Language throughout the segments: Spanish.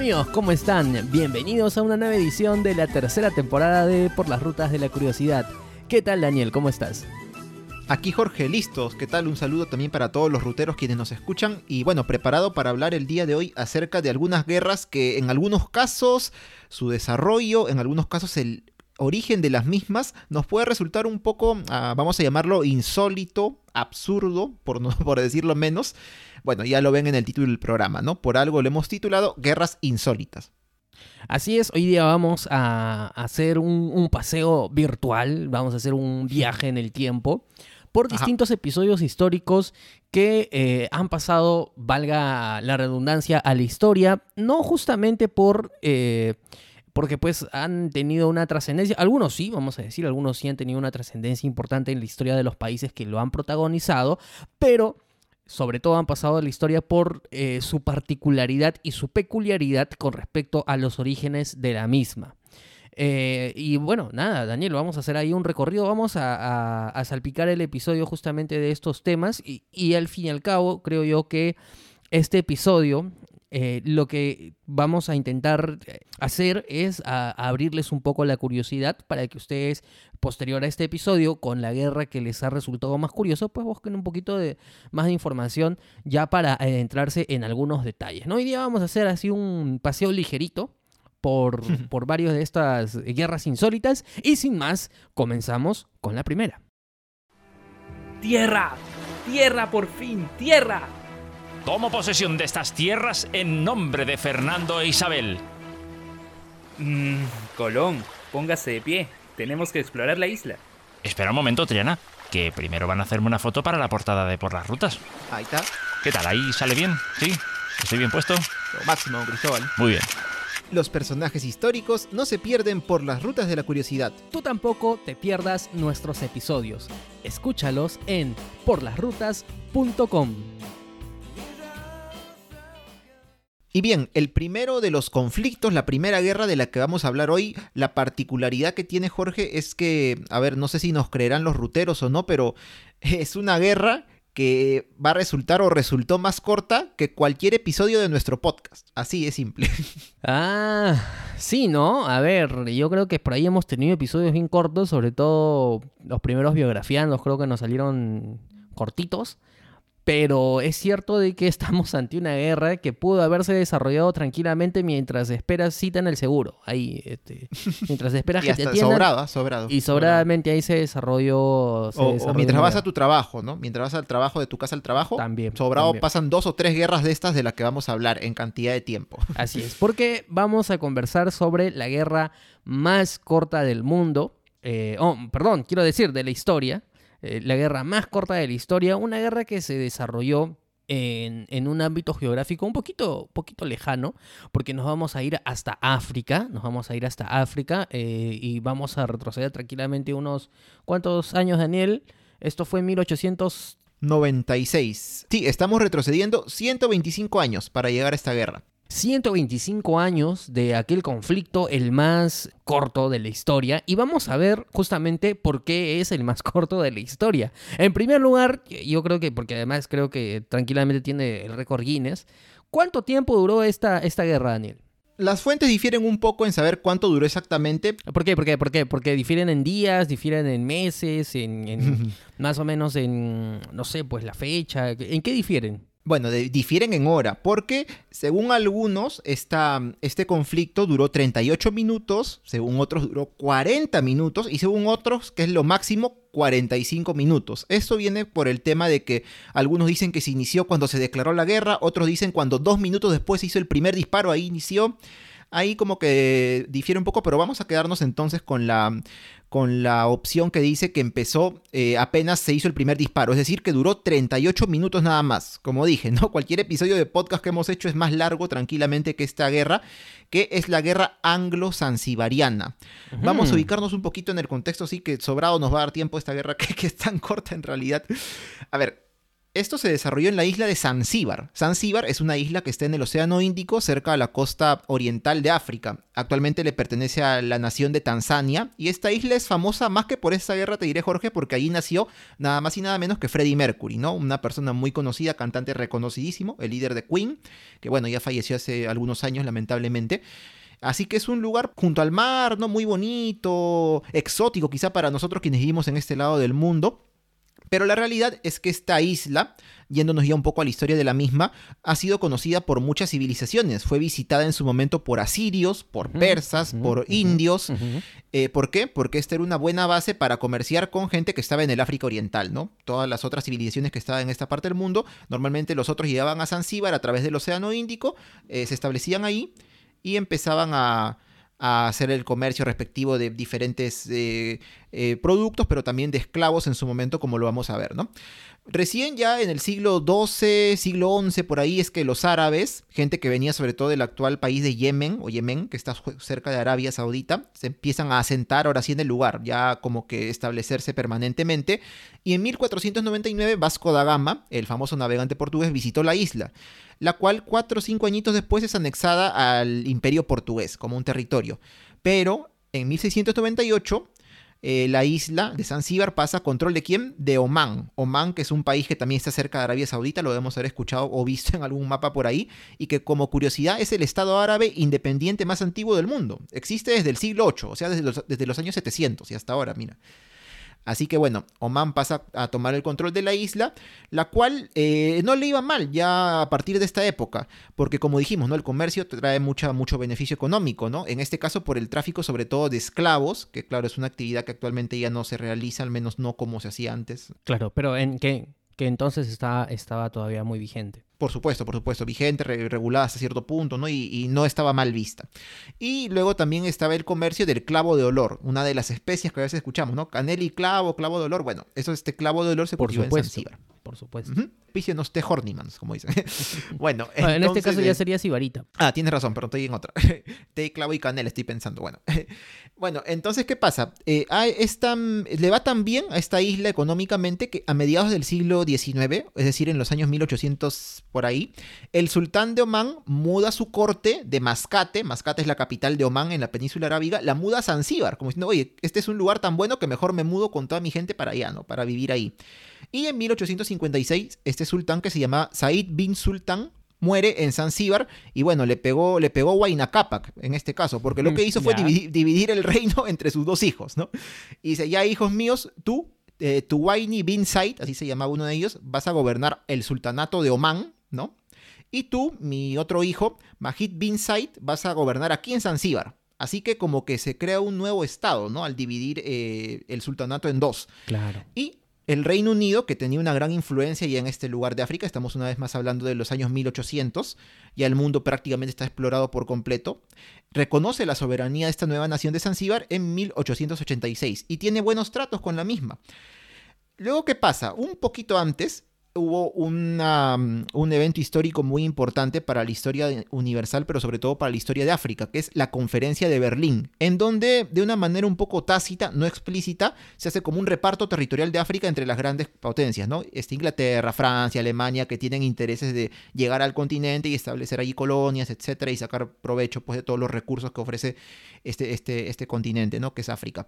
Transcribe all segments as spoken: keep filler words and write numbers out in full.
amigos, ¿cómo están? Bienvenidos a una nueva edición de la tercera temporada de Por las Rutas de la Curiosidad. ¿Qué tal, Daniel? ¿Cómo estás? Aquí Jorge, listos. ¿Qué tal? Un saludo también para todos los ruteros quienes nos escuchan. Y bueno, preparado para hablar el día de hoy acerca de algunas guerras que en algunos casos su desarrollo, en algunos casos el origen de las mismas nos puede resultar un poco, uh, vamos a llamarlo insólito, absurdo, por, no, por decirlo menos. Bueno, ya lo ven en el título del programa, ¿no? Por algo lo hemos titulado Guerras Insólitas. Así es, hoy día vamos a hacer un, un paseo virtual, vamos a hacer un viaje en el tiempo por distintos Ajá. episodios históricos que eh, han pasado, valga la redundancia, a la historia, no justamente por... Eh, porque pues han tenido una trascendencia, algunos sí, vamos a decir, algunos sí han tenido una trascendencia importante en la historia de los países que lo han protagonizado, pero sobre todo han pasado a la historia por eh, su particularidad y su peculiaridad con respecto a los orígenes de la misma. Eh, y bueno, nada, Daniel, vamos a hacer ahí un recorrido, vamos a, a, a salpicar el episodio justamente de estos temas y, y al fin y al cabo creo yo que este episodio... Eh, lo que vamos a intentar hacer es a, a abrirles un poco la curiosidad para que ustedes, posterior a este episodio, con la guerra que les ha resultado más curioso, pues busquen un poquito de más de información ya para adentrarse en algunos detalles, ¿no? Hoy día vamos a hacer así un paseo ligerito por, por varios de estas guerras insólitas y sin más, comenzamos con la primera. ¡Tierra! ¡Tierra por fin! ¡Tierra! Tomo posesión de estas tierras en nombre de Fernando e Isabel. Mmm, Colón, póngase de pie. Tenemos que explorar la isla. Espera un momento, Triana, que primero van a hacerme una foto para la portada de Por las Rutas. Ahí está. ¿Qué tal? ¿Ahí sale bien? ¿Sí? ¿Estoy bien puesto? Lo máximo, Cristóbal. Muy bien. Los personajes históricos no se pierden por las rutas de la curiosidad. Tú tampoco te pierdas nuestros episodios. Escúchalos en por las rutas punto com. Y bien, el primero de los conflictos, la primera guerra de la que vamos a hablar hoy, la particularidad que tiene Jorge es que, a ver, no sé si nos creerán los ruteros o no, pero es una guerra que va a resultar o resultó más corta que cualquier episodio de nuestro podcast. Así de simple. Ah, sí, ¿no? A ver, yo creo que por ahí hemos tenido episodios bien cortos, sobre todo los primeros biografianos, creo que nos salieron cortitos. Pero es cierto de que estamos ante una guerra que pudo haberse desarrollado tranquilamente mientras esperas cita en el seguro. Ahí, este, mientras esperas que te atiendan. Sobrado, sobrado. Y sobradamente ahí se desarrolló. Se o, desarrolló o mientras vas a tu trabajo, ¿no? Mientras vas al trabajo, de tu casa al trabajo. También. Sobrado también. Pasan dos o tres guerras de estas de las que vamos a hablar en cantidad de tiempo. Así es, porque vamos a conversar sobre la guerra más corta del mundo. Eh, oh, perdón, quiero decir, de la historia. Eh, la guerra más corta de la historia, una guerra que se desarrolló en, en un ámbito geográfico un poquito, poquito lejano, porque nos vamos a ir hasta África, nos vamos a ir hasta África eh, y vamos a retroceder tranquilamente unos, ¿cuántos años, Daniel? Esto fue en mil ochocientos noventa y seis. Sí, estamos retrocediendo ciento veinticinco años para llegar a esta guerra. ciento veinticinco años de aquel conflicto, el más corto de la historia, y vamos a ver justamente por qué es el más corto de la historia. En primer lugar, yo creo que, porque además creo que tranquilamente tiene el récord Guinness, ¿cuánto tiempo duró esta, esta guerra, Daniel? Las fuentes difieren un poco en saber cuánto duró exactamente. ¿Por qué? ¿Por qué? ¿Por qué? Porque difieren en días, difieren en meses, en, en más o menos en, no sé, pues la fecha. ¿En qué difieren? Bueno, de, difieren en hora, porque según algunos, esta, este conflicto duró treinta y ocho minutos, según otros duró cuarenta minutos, y según otros, que es lo máximo, cuarenta y cinco minutos. Esto viene por el tema de que algunos dicen que se inició cuando se declaró la guerra, otros dicen cuando dos minutos después se hizo el primer disparo, ahí inició. Ahí como que difiere un poco, pero vamos a quedarnos entonces con la, con la opción que dice que empezó eh, apenas se hizo el primer disparo. Es decir, que duró treinta y ocho minutos nada más. Como dije, ¿no? Cualquier episodio de podcast que hemos hecho es más largo tranquilamente que esta guerra, que es la guerra anglo-zanzibariana. Uh-huh. Vamos a ubicarnos un poquito en el contexto, sí, que sobrado nos va a dar tiempo esta guerra que, que es tan corta en realidad. A ver, Esto se desarrolló en la isla de Zanzíbar. Zanzíbar es una isla que está en el Océano Índico, cerca de la costa oriental de África. Actualmente le pertenece a la nación de Tanzania. Y esta isla es famosa más que por esta guerra, te diré, Jorge, porque allí nació nada más y nada menos que Freddie Mercury, ¿no? Una persona muy conocida, cantante reconocidísimo, el líder de Queen, que bueno, ya falleció hace algunos años, lamentablemente. Así que es un lugar junto al mar, ¿no? Muy bonito, exótico quizá para nosotros quienes vivimos en este lado del mundo. Pero la realidad es que esta isla, yéndonos ya un poco a la historia de la misma, ha sido conocida por muchas civilizaciones. Fue visitada en su momento por asirios, por persas, uh-huh, por uh-huh, indios. Uh-huh. Eh, ¿Por qué? Porque esta era una buena base para comerciar con gente que estaba en el África Oriental, ¿no? Todas las otras civilizaciones que estaban en esta parte del mundo, normalmente los otros llegaban a Zanzíbar a través del Océano Índico, eh, se establecían ahí y empezaban a... a hacer el comercio respectivo de diferentes eh, eh, productos, pero también de esclavos en su momento, como lo vamos a ver, ¿no? Recién ya en el siglo doce, siglo once, por ahí, es que los árabes, gente que venía sobre todo del actual país de Yemen, o Yemen, que está cerca de Arabia Saudita, se empiezan a asentar ahora sí en el lugar, ya como que establecerse permanentemente, y en mil cuatrocientos noventa y nueve Vasco da Gama, el famoso navegante portugués, visitó la isla, la cual cuatro o cinco añitos después es anexada al Imperio Portugués como un territorio. Pero en mil seiscientos noventa y ocho eh, la isla de Zanzíbar pasa a control de ¿quién? De Omán. Omán, que es un país que también está cerca de Arabia Saudita, lo debemos haber escuchado o visto en algún mapa por ahí, y que como curiosidad es el estado árabe independiente más antiguo del mundo. Existe desde el siglo ocho, o sea, desde los, desde los años setecientos y hasta ahora, mira. Así que bueno, Omán pasa a tomar el control de la isla, la cual eh, no le iba mal ya a partir de esta época, porque como dijimos, ¿no? El comercio trae mucha, mucho beneficio económico, ¿no? En este caso por el tráfico sobre todo de esclavos, que claro, es una actividad que actualmente ya no se realiza, al menos no como se hacía antes. Claro, pero en que, que entonces está, estaba todavía muy vigente. Por supuesto, por supuesto, vigente, re regulada hasta cierto punto, ¿no? Y, y no estaba mal vista. Y luego también estaba el comercio del clavo de olor, una de las especias que a veces escuchamos, ¿no? Canela y clavo, clavo de olor. Bueno, eso, este clavo de olor se cultiva en Zanzíbar. Por supuesto. Uh-huh. Pícenos té Hornimans, como dicen. Bueno, bueno, en este caso ya eh... sería sibarita. Ah, tienes razón, pero estoy en otra. Té, clavo y canela, estoy pensando. Bueno, bueno, entonces, ¿qué pasa? Eh, esta, le va tan bien a esta isla económicamente que a mediados del siglo diecinueve, es decir, en los años mil ochocientos por ahí, el sultán de Omán muda su corte de Mascate, Mascate es la capital de Omán en la península arábiga, la muda a Zanzíbar, como diciendo, oye, este es un lugar tan bueno que mejor me mudo con toda mi gente para allá, ¿no? Para vivir ahí. Y en mil ochocientos cincuenta y seis, este sultán que se llama Said bin Sultan muere en Zanzíbar y bueno, le pegó, le pegó Huayna Cápac en este caso, porque lo que hizo fue dividir, dividir el reino entre sus dos hijos, ¿no? Y dice, ya hijos míos, tú, eh, Tuwaini bin Said, así se llamaba uno de ellos, vas a gobernar el sultanato de Omán, ¿no? Y tú, mi otro hijo, Majid bin Said, vas a gobernar aquí en Zanzíbar. Así que como que se crea un nuevo estado, ¿no? Al dividir eh, el sultanato en dos. Claro. Y el Reino Unido, que tenía una gran influencia ya en este lugar de África, estamos una vez más hablando de los años mil ochocientos, ya el mundo prácticamente está explorado por completo, reconoce la soberanía de esta nueva nación de Zanzíbar en mil ochocientos ochenta y seis y tiene buenos tratos con la misma. Luego, ¿qué pasa? Un poquito antes hubo una, un evento histórico muy importante para la historia universal, pero sobre todo para la historia de África, que es la Conferencia de Berlín, en donde de una manera un poco tácita, no explícita, se hace como un reparto territorial de África entre las grandes potencias, ¿no? Este, Inglaterra, Francia, Alemania, que tienen intereses de llegar al continente y establecer allí colonias, etcétera, y sacar provecho, pues, de todos los recursos que ofrece este, este, este continente, ¿no? Que es África.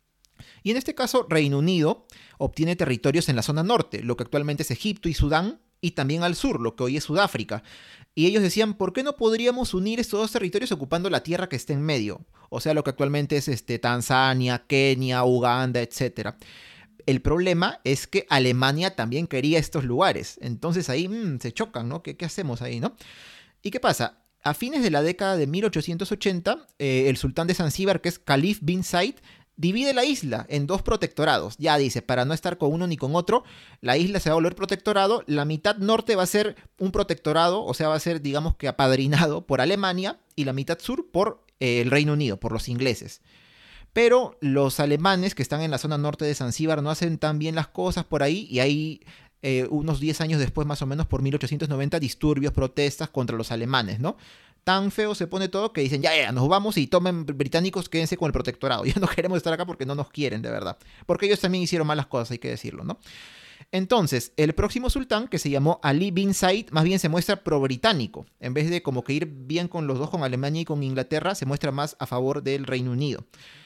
Y en este caso, Reino Unido obtiene territorios en la zona norte, lo que actualmente es Egipto y Sudán, y también al sur, lo que hoy es Sudáfrica. Y ellos decían, ¿por qué no podríamos unir estos dos territorios ocupando la tierra que está en medio? O sea, lo que actualmente es este, Tanzania, Kenia, Uganda, etcétera. El problema es que Alemania también quería estos lugares. Entonces ahí mmm, se chocan, ¿no? ¿Qué, ¿Qué hacemos ahí, no? ¿Y qué pasa? A fines de la década de mil ochocientos ochenta, eh, el sultán de Zanzíbar, que es Khalif bin Said, divide la isla en dos protectorados. Ya dice, para no estar con uno ni con otro, la isla se va a volver protectorado. La mitad norte va a ser un protectorado, o sea, va a ser, digamos que apadrinado por Alemania, y la mitad sur por eh, el Reino Unido, por los ingleses. Pero los alemanes que están en la zona norte de Zanzíbar no hacen tan bien las cosas por ahí, y hay eh, unos diez años después, más o menos, por mil ochocientos noventa, disturbios, protestas contra los alemanes, ¿no? Tan feo se pone todo que dicen, ya, ya, nos vamos y tomen británicos, quédense con el protectorado. Ya no queremos estar acá porque no nos quieren, de verdad. Porque ellos también hicieron malas cosas, hay que decirlo, ¿no? Entonces, el próximo sultán, que se llamó Ali bin Said, más bien se muestra pro-británico. En vez de como que ir bien con los dos, con Alemania y con Inglaterra, se muestra más a favor del Reino Unido.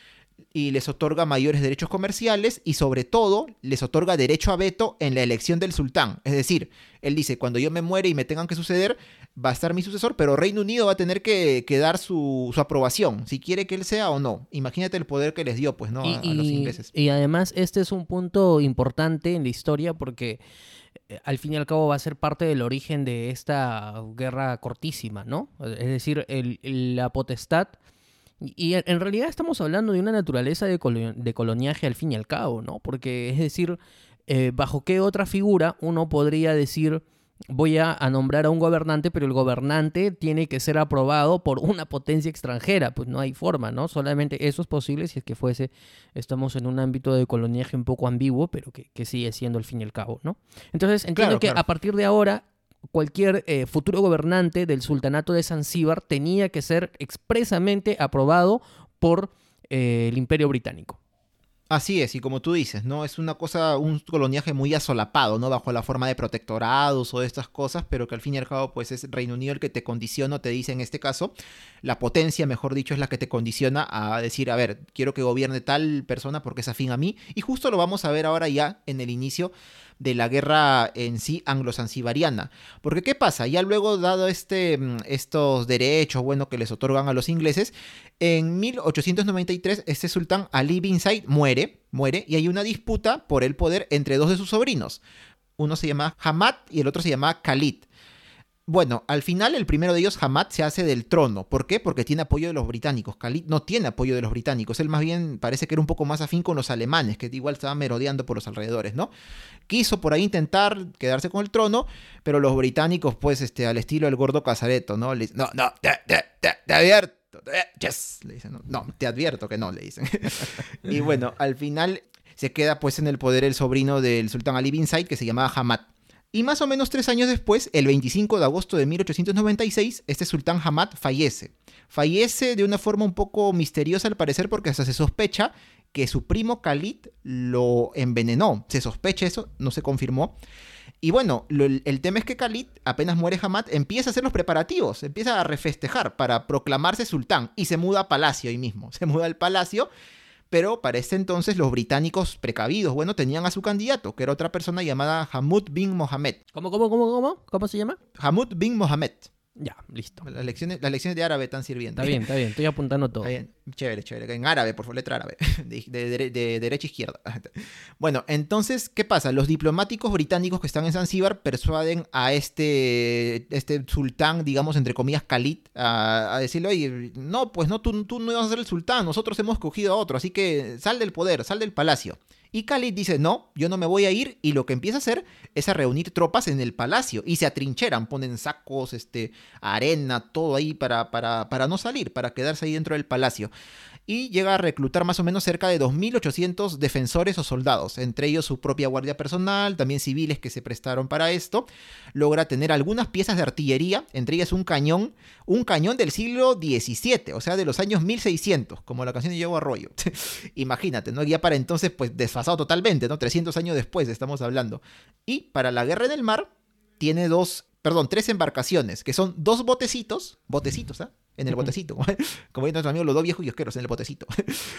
Y les otorga mayores derechos comerciales y sobre todo les otorga derecho a veto en la elección del sultán. Es decir, él dice, cuando yo me muere y me tengan que suceder, va a estar mi sucesor, pero Reino Unido va a tener que, que dar su, su aprobación, si quiere que él sea o no. Imagínate el poder que les dio, pues, ¿no? A, Y, a los y- ingleses. y además este es un punto importante en la historia porque eh, al fin y al cabo va a ser parte del origen de esta guerra cortísima, ¿no? Es decir, el- el- la potestad. Y y en en realidad estamos hablando de una naturaleza de, colo- de coloniaje al fin y al cabo, ¿no? Porque es decir, eh, ¿bajo qué otra figura uno podría decir voy a, a nombrar a un gobernante, pero el gobernante tiene que ser aprobado por una potencia extranjera? Pues no hay forma, ¿no? Solamente eso es posible si es que fuese, estamos en un ámbito de coloniaje un poco ambiguo, pero que, que sigue siendo al fin y al cabo, ¿no? Entonces entiendo Claro, que claro. a partir de ahora cualquier eh, futuro gobernante del sultanato de Zanzíbar tenía que ser expresamente aprobado por eh, el Imperio Británico. Así es, y como tú dices, ¿no? Es una cosa, un coloniaje muy asolapado, ¿no? Bajo la forma de protectorados o de estas cosas, pero que al fin y al cabo, pues es Reino Unido el que te condiciona, o te dice en este caso, la potencia, mejor dicho, es la que te condiciona a decir, a ver, quiero que gobierne tal persona porque es afín a mí, y justo lo vamos a ver ahora ya en el inicio de la guerra en sí anglo-zanzibariana. Porque ¿qué pasa? Ya luego dado este, mm, estos derechos, bueno, que les otorgan a los ingleses, en mil ochocientos noventa y tres este sultán Ali bin Said muere, muere, y hay una disputa por el poder entre dos de sus sobrinos. Uno se llama Hamad y el otro se llama Khalid. Bueno, al final el primero de ellos, Hamad, se hace del trono. ¿Por qué? Porque tiene apoyo de los británicos. Khalid no tiene apoyo de los británicos. Él más bien parece que era un poco más afín con los alemanes, que igual estaban merodeando por los alrededores, ¿no? Quiso por ahí intentar quedarse con el trono, pero los británicos, pues, este, al estilo del gordo Casareto, ¿no? Le dicen, no, no, te, te, te, te advierto. Te, yes, le dicen, no, no, te advierto que no, le dicen. Y bueno, al final se queda, pues, en el poder el sobrino del sultán Ali bin Said, que se llamaba Hamad. Y más o menos tres años después, el veinticinco de agosto de mil ochocientos noventa y seis, este sultán Hamad fallece. Fallece de una forma un poco misteriosa al parecer porque hasta se sospecha que su primo Khalid lo envenenó. Se sospecha eso, no se confirmó. Y bueno, lo- el tema es que Khalid, apenas muere Hamad, empieza a hacer los preparativos, empieza a refestejar para proclamarse sultán y se muda a palacio ahí mismo. Se muda al palacio. Pero para este entonces los británicos precavidos, bueno, tenían a su candidato, que era otra persona llamada Hamud bin Mohammed. ¿Cómo, cómo, cómo, cómo? ¿Cómo se llama? Hamud bin Mohammed. Ya, listo. Las lecciones, las lecciones de árabe están sirviendo. Está bien, está bien. Estoy apuntando todo. Está bien. Chévere, chévere. En árabe, por favor, letra árabe. De, de- de- de derecha a izquierda. Bueno, entonces, ¿qué pasa? Los diplomáticos británicos que están en Zanzíbar persuaden a este, este sultán, digamos, entre comillas, Khalid, a, a decirle, oye, no, pues no, tú, tú no ibas a ser el sultán, nosotros hemos cogido a otro, así que sal del poder, sal del palacio. Y Khalid dice, no, yo no me voy a ir, y lo que empieza a hacer es a reunir tropas en el palacio, y se atrincheran, ponen sacos, este, arena, todo ahí para, para, para no salir, para quedarse ahí dentro del palacio. Y llega a reclutar más o menos cerca de dos mil ochocientos defensores o soldados, entre ellos su propia guardia personal, también civiles que se prestaron para esto. Logra tener algunas piezas de artillería, entre ellas un cañón, un cañón del siglo diecisiete, o sea, de los años mil seiscientos, como la canción de Diego Arroyo. Imagínate, ¿no? Ya para entonces, pues desfasado totalmente, ¿no? trescientos años después estamos hablando. Y para la guerra en el mar, tiene dos, perdón, tres embarcaciones, que son dos botecitos, botecitos, ¿ah? En el Ujú. botecito, como dicen nuestros amigos los dos viejos y osqueros en el botecito.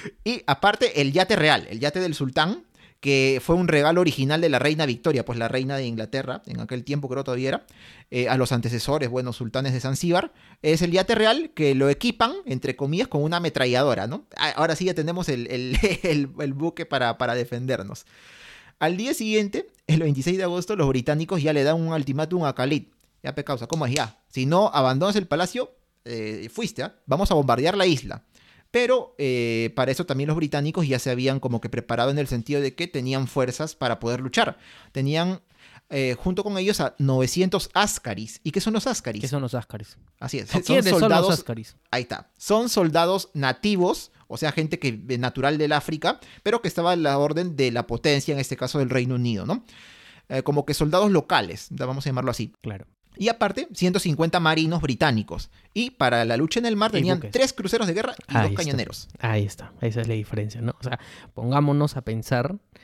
Y aparte el yate real, el yate del sultán, que fue un regalo original de la reina Victoria, pues la reina de Inglaterra, en aquel tiempo creo todavía era, eh, a los antecesores, bueno, sultanes de Zanzíbar. Es el yate real que lo equipan, entre comillas, con una ametralladora, ¿no? Ah, ahora sí ya tenemos el, el, el, el buque para, para defendernos. Al día siguiente, el veintiséis de agosto, los británicos ya le dan un ultimátum a Khalid. Ya, pe causa, ¿cómo es ya? Si no abandonas el palacio, eh, fuiste, ¿ah? Vamos a bombardear la isla. Pero eh, para eso también los británicos ya se habían como que preparado en el sentido de que tenían fuerzas para poder luchar. Tenían eh, junto con ellos a novecientos askaris. ¿Y qué son los askaris? ¿Qué son los Ascaris? Así es. ¿Quiénes son los Ascaris? Ahí está. Son soldados nativos, o sea, gente que eh, natural del África, pero que estaba a la orden de la potencia, en este caso del Reino Unido, ¿no? Eh, como que soldados locales, vamos a llamarlo así. Claro. Y aparte, ciento cincuenta marinos británicos. Y para la lucha en el mar Y tenían buques. tres cruceros de guerra y Ahí dos está. cañoneros. Ahí está. Esa es la diferencia, ¿no? O sea, pongámonos a pensar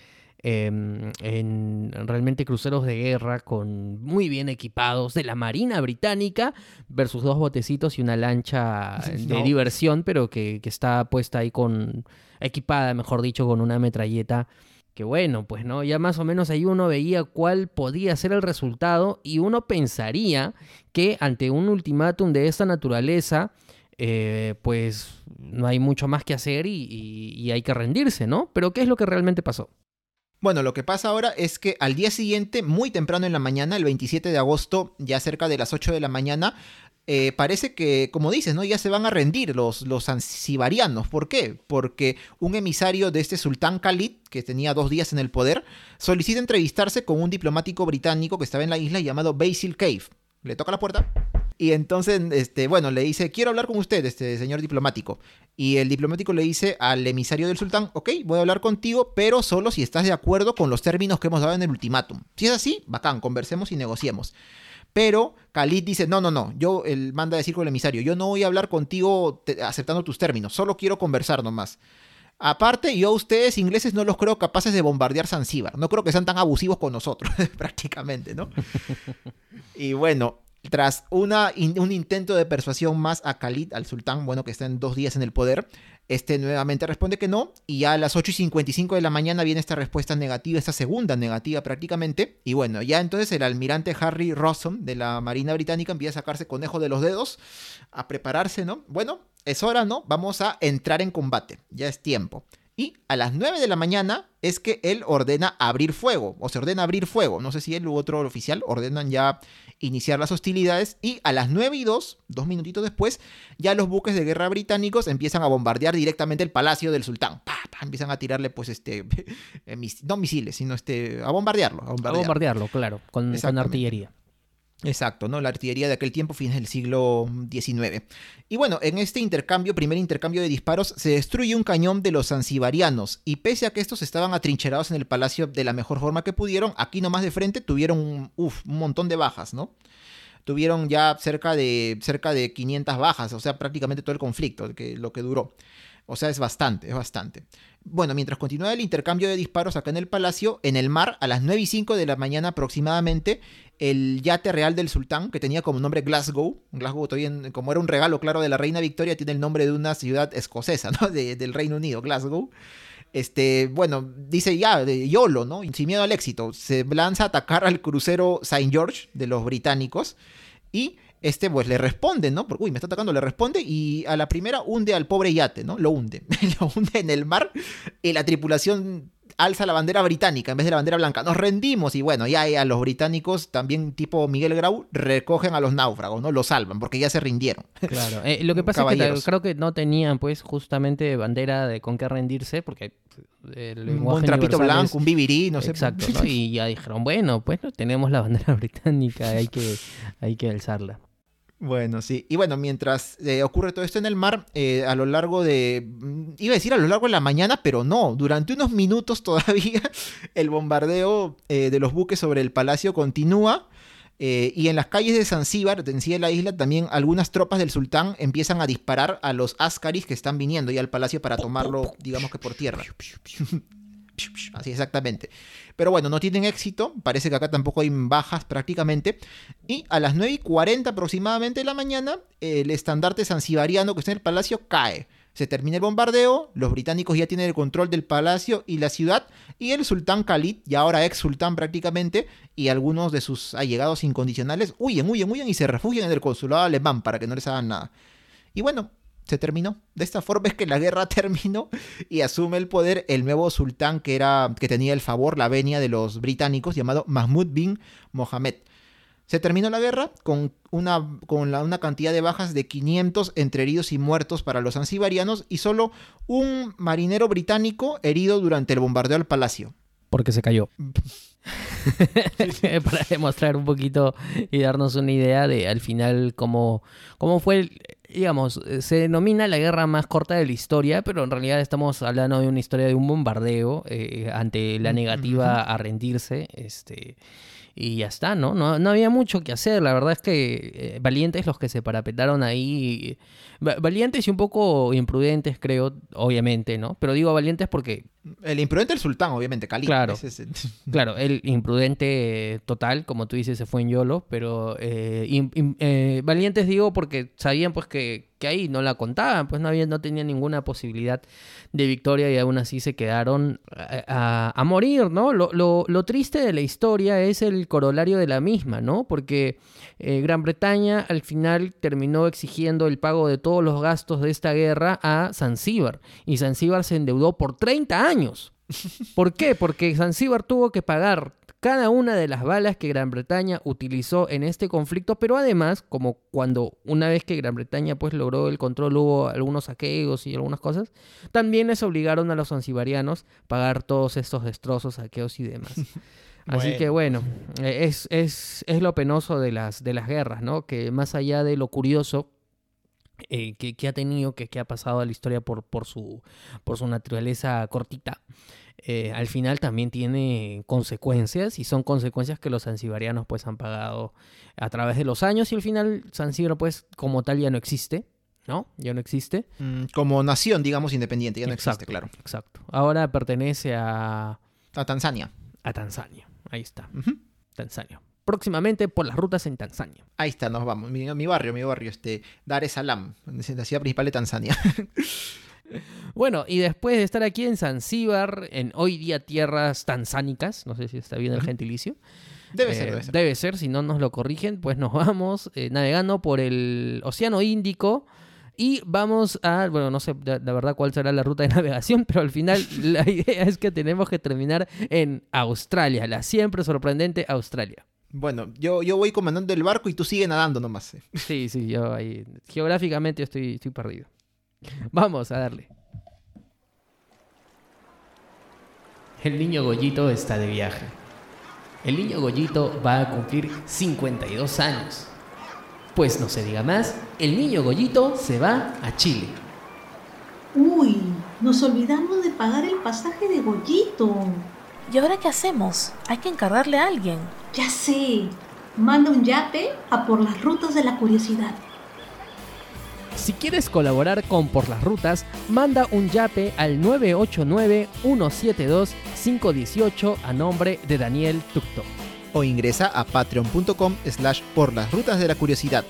eh, en realmente cruceros de guerra con muy bien equipados de la Marina Británica versus dos botecitos y una lancha de No. diversión, pero que, que está puesta ahí con, equipada, mejor dicho, con una metralleta. Que bueno, pues no, ya más o menos ahí uno veía cuál podía ser el resultado y uno pensaría que ante un ultimátum de esta naturaleza, eh, pues no hay mucho más que hacer y, y, y hay que rendirse, ¿no? Pero ¿qué es lo que realmente pasó? Bueno, lo que pasa ahora es que al día siguiente, muy temprano en la mañana, el veintisiete de agosto, ya cerca de las ocho de la mañana, eh, parece que, como dices, ¿no? Ya se van a rendir los, los zanzibarianos. ¿Por qué? Porque un emisario de este sultán Khalid, que tenía dos días en el poder, solicita entrevistarse con un diplomático británico que estaba en la isla llamado Basil Cave. Le toca la puerta y entonces, este, bueno, le dice, quiero hablar con usted, este señor diplomático. Y el diplomático le dice al emisario del sultán, ok, voy a hablar contigo, pero solo si estás de acuerdo con los términos que hemos dado en el ultimátum. Si es así, bacán, conversemos y negociemos. Pero Khalid dice, no, no, no, yo, él manda a decir con el emisario, yo no voy a hablar contigo te, aceptando tus términos, solo quiero conversar nomás. Aparte, yo a ustedes ingleses no los creo capaces de bombardear Zanzíbar, no creo que sean tan abusivos con nosotros, prácticamente, ¿no? Y bueno, tras una, in, un intento de persuasión más a Khalid, al sultán, bueno, que está en dos días en el poder, este nuevamente responde que no, y ya a las ocho y cincuenta y cinco de la mañana viene esta respuesta negativa, esta segunda negativa prácticamente, y bueno, ya entonces el almirante Harry Rawson de la Marina Británica empieza a sacarse conejo de los dedos, a prepararse, ¿no? Bueno, es hora, ¿no? Vamos a entrar en combate, ya es tiempo. Y a las nueve de la mañana es que él ordena abrir fuego, o se ordena abrir fuego. No sé si él u otro oficial ordenan ya iniciar las hostilidades. Y a las nueve y dos, dos minutitos después, ya los buques de guerra británicos empiezan a bombardear directamente el palacio del sultán. ¡Pah, pah! Empiezan a tirarle, pues, este, no misiles, sino este, a bombardearlo. A bombardearlo, a bombardearlo claro, con, con artillería. Exacto, ¿no? La artillería de aquel tiempo, fines del siglo diecinueve. Y bueno, en este intercambio, primer intercambio de disparos, se destruye un cañón de los zanzibarianos. Y pese a que estos estaban atrincherados en el palacio de la mejor forma que pudieron, aquí nomás de frente tuvieron uf, un montón de bajas, ¿no? Tuvieron ya cerca de, cerca de quinientas bajas, o sea, prácticamente todo el conflicto, que, lo que duró. O sea, es bastante, es bastante. Bueno, mientras continúa el intercambio de disparos acá en el palacio, en el mar, a las nueve y cinco de la mañana aproximadamente, el yate real del sultán, que tenía como nombre Glasgow, Glasgow todavía, como era un regalo, claro, de la reina Victoria, tiene el nombre de una ciudad escocesa, ¿no? De, del Reino Unido, Glasgow. Este, bueno, dice ya, de YOLO, ¿no? Sin miedo al éxito. Se lanza a atacar al crucero Saint George de los británicos y este pues le responde, ¿no? Porque, uy, me está atacando, le responde y a la primera hunde al pobre yate, ¿no? Lo hunde. Lo hunde en el mar y la tripulación alza la bandera británica en vez de la bandera blanca. Nos rendimos y bueno, ya a los británicos, también tipo Miguel Grau, recogen a los náufragos, ¿no? Los salvan porque ya se rindieron. Claro, eh, lo que pasa Caballeros. es que la, creo que no tenían pues justamente bandera de con qué rendirse porque el lenguaje un trapito blanco, es... un bibirí, no sé. Exacto, ¿no? Y ya dijeron, bueno, pues no tenemos la bandera británica, hay que, hay que alzarla. Bueno, sí. Y bueno, mientras eh, ocurre todo esto en el mar, eh, a lo largo de... Iba a decir a lo largo de la mañana, pero no. Durante unos minutos todavía el bombardeo eh, de los buques sobre el palacio continúa. Eh, y en las calles de Zanzíbar, en sí de la isla, también algunas tropas del sultán empiezan a disparar a los askaris que están viniendo ya al palacio para tomarlo, digamos que por tierra. Así exactamente. Pero bueno, no tienen éxito. Parece que acá tampoco hay bajas prácticamente. Y a las nueve y cuarenta aproximadamente de la mañana, el estandarte zanzibariano que está en el palacio cae. Se termina el bombardeo, los británicos ya tienen el control del palacio y la ciudad, y el sultán Khalid, ya ahora ex sultán prácticamente, y algunos de sus allegados incondicionales huyen, huyen, huyen y se refugian en el consulado alemán para que no les hagan nada. Y bueno, se terminó. De esta forma es que la guerra terminó y asume el poder el nuevo sultán que, era, que tenía el favor, la venia de los británicos, llamado Mahmud bin Mohammed. Se terminó la guerra con, una, con la, una cantidad de bajas de quinientos entre heridos y muertos para los zanzibarianos y solo un marinero británico herido durante el bombardeo al palacio. Porque se cayó. Para demostrar un poquito y darnos una idea de al final cómo, cómo fue el, digamos, se denomina la guerra más corta de la historia, pero en realidad estamos hablando de una historia de un bombardeo eh, ante la negativa a rendirse, este... Y ya está, ¿no? ¿no? No había mucho que hacer. La verdad es que eh, valientes los que se parapetaron ahí. Va- valientes y un poco imprudentes, creo, obviamente, ¿no? Pero digo valientes porque, El imprudente del sultán, obviamente, Cali. Claro. Ese es el- claro, el imprudente total, como tú dices, se fue en YOLO. Pero eh, im- im- eh, valientes digo porque sabían pues que, que ahí no la contaban. Pues no había, no tenían ninguna posibilidad de victoria y aún así se quedaron a, a- a morir, ¿no? Lo, lo- lo triste de la historia es el corolario de la misma, ¿no? Porque eh, Gran Bretaña al final terminó exigiendo el pago de todos los gastos de esta guerra a Zanzíbar. Y Zanzíbar se endeudó por treinta años. ¿Por qué? Porque Zanzíbar tuvo que pagar cada una de las balas que Gran Bretaña utilizó en este conflicto, pero además, como cuando una vez que Gran Bretaña pues logró el control hubo algunos saqueos y algunas cosas, también les obligaron a los zanzibarianos a pagar todos estos destrozos, saqueos y demás. Así Bueno. que bueno, eh, es, es, es lo penoso de las, de las guerras, ¿no? Que más allá de lo curioso eh, que, que ha tenido, que, que ha pasado a la historia por, por, su, por su naturaleza cortita, eh, al final también tiene consecuencias y son consecuencias que los zanzibarianos pues han pagado a través de los años y al final Zanzíbar pues como tal ya no existe, ¿no? Ya no existe. Mm, Como nación, digamos, independiente. Ya no Exacto, existe, claro. Exacto. Ahora pertenece a, A Tanzania. a Tanzania. Ahí está, Ujú. Tanzania. Próximamente por las rutas en Tanzania. Ahí está, nos vamos. Mi, mi barrio, mi barrio, este, Dar es Salaam, la ciudad principal de Tanzania. Bueno, y después de estar aquí en Zanzíbar, en hoy día tierras tanzánicas, no sé si está bien el Ujú. gentilicio. Debe Eh, ser, debe ser. Debe ser, si no nos lo corrigen, pues nos vamos eh, navegando por el Océano Índico y vamos a, bueno, no sé la, la verdad cuál será la ruta de navegación, pero al final la idea es que tenemos que terminar en Australia, la siempre sorprendente Australia. Bueno, yo, yo voy comandando el barco y tú sigue nadando nomás. eh. Sí, sí, yo ahí, geográficamente estoy, estoy perdido. Vamos a darle. El niño Goyito está de viaje. El niño Goyito va a cumplir cincuenta y dos años. Pues no se diga más, el niño Goyito se va a Chile. Uy, nos olvidamos de pagar el pasaje de Goyito. ¿Y ahora qué hacemos? Hay que encargarle a alguien. Ya sé, manda un yape a por las rutas de la curiosidad. Si quieres colaborar con Por las Rutas, manda un yape al nueve ocho nueve, uno siete dos, cinco uno ocho a nombre de Daniel Tucto. O ingresa a patreon.com slash por las rutas de la curiosidad.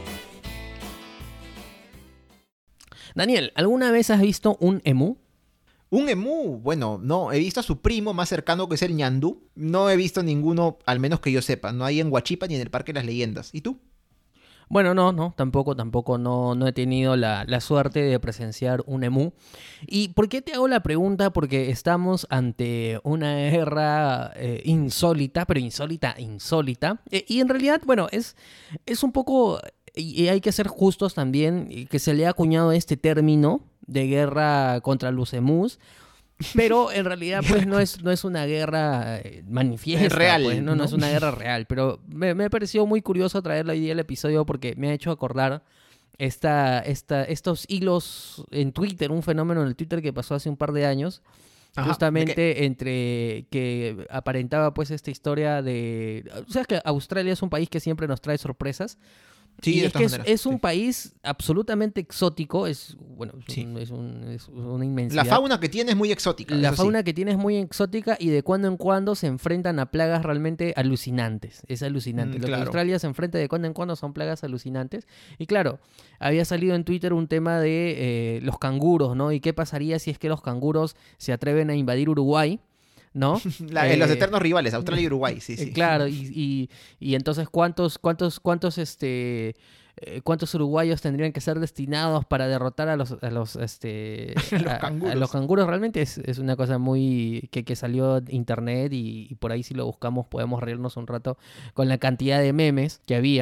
Daniel, ¿alguna vez has visto un emú? Un emú, bueno, no, he visto a su primo más cercano que es el ñandú. No he visto ninguno, al menos que yo sepa. No hay en Huachipa ni en el Parque de las Leyendas. ¿Y tú? Bueno, no, no, tampoco, tampoco, no, no he tenido la, la suerte de presenciar un emú. ¿Y por qué te hago la pregunta? Porque estamos ante una guerra eh, insólita, pero insólita, insólita. Eh, y en realidad, bueno, es, es un poco, y, y hay que ser justos también, que se le ha acuñado este término de guerra contra los emús. Pero en realidad pues no es, no es una guerra eh, manifiesta, Es real, pues, ¿no? No ¿no? es una guerra real. Pero me, me pareció muy curioso traerlo hoy día al episodio porque me ha hecho acordar esta, esta, estos hilos en Twitter, un fenómeno en el Twitter que pasó hace un par de años. Ajá, Justamente entre que aparentaba pues esta historia de... O sea, que Australia es un país que siempre nos trae sorpresas. Sí, y de es todas que es, maneras, es un sí. país absolutamente exótico, es bueno, es, Sí. un- es un- es una inmensidad. La fauna que tiene es muy exótica. La eso sí. fauna que tiene es muy exótica y de cuando en cuando se enfrentan a plagas realmente alucinantes. Es alucinante. Mm, Lo que claro. Australia se enfrenta de cuando en cuando son plagas alucinantes. Y claro, había salido en Twitter un tema de eh, los canguros, ¿no? Y qué pasaría si es que los canguros se atreven a invadir Uruguay, ¿no? La- los Eh, eternos rivales, Australia y Uruguay, sí, eh, sí. Claro, y, y, y entonces cuántos, cuántos, cuántos, este, eh, cuántos uruguayos tendrían que ser destinados para derrotar a los, a los, este, A los a- a canguros. los canguros. Realmente es, es una cosa muy que, que salió de internet y, y por ahí si lo buscamos podemos reírnos un rato con la cantidad de memes que había.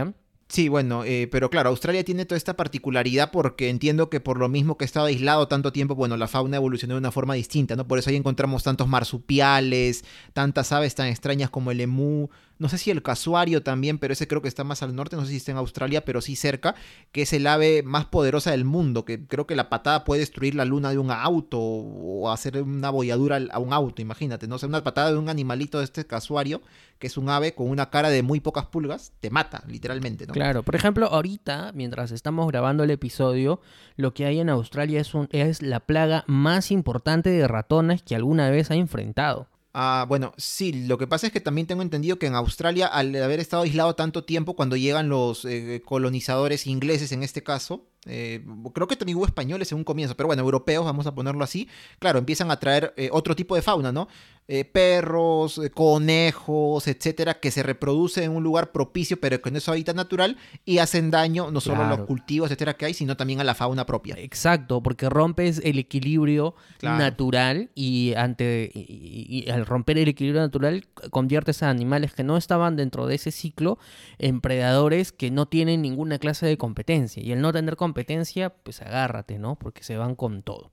Sí, bueno, eh, pero claro, Australia tiene toda esta particularidad porque entiendo que por lo mismo que ha estado aislado tanto tiempo, bueno, la fauna evolucionó de una forma distinta, ¿no? Por eso ahí encontramos tantos marsupiales, tantas aves tan extrañas como el emú, no sé si el casuario también, pero ese creo que está más al norte, no sé si está en Australia, pero sí cerca, que es el ave más poderosa del mundo, que creo que la patada puede destruir la luna de un auto o hacer una bolladura a un auto, imagínate, ¿no? O sea, una patada de un animalito de este casuario, que es un ave con una cara de muy pocas pulgas, te mata, literalmente, ¿no? Claro, por ejemplo, ahorita, mientras estamos grabando el episodio, lo que hay en Australia es, un, es la plaga más importante de ratones que alguna vez ha enfrentado. Ah, bueno, sí, lo que pasa es que también tengo entendido que en Australia, al haber estado aislado tanto tiempo, cuando llegan los eh, colonizadores ingleses en este caso, eh, creo que también hubo españoles en un comienzo, pero bueno, europeos, vamos a ponerlo así, claro, empiezan a traer eh, otro tipo de fauna, ¿no? Eh, perros, eh, conejos, etcétera, que se reproducen en un lugar propicio, pero que no es su hábitat natural, y hacen daño no solo Claro. a los cultivos, etcétera, que hay, sino también a la fauna propia. Exacto, porque rompes el equilibrio Claro. natural y, ante, y, y- y al romper el equilibrio natural conviertes a animales que no estaban dentro de ese ciclo en predadores que no tienen ninguna clase de competencia. Y al no tener competencia, pues agárrate, ¿no? Porque se van con todo.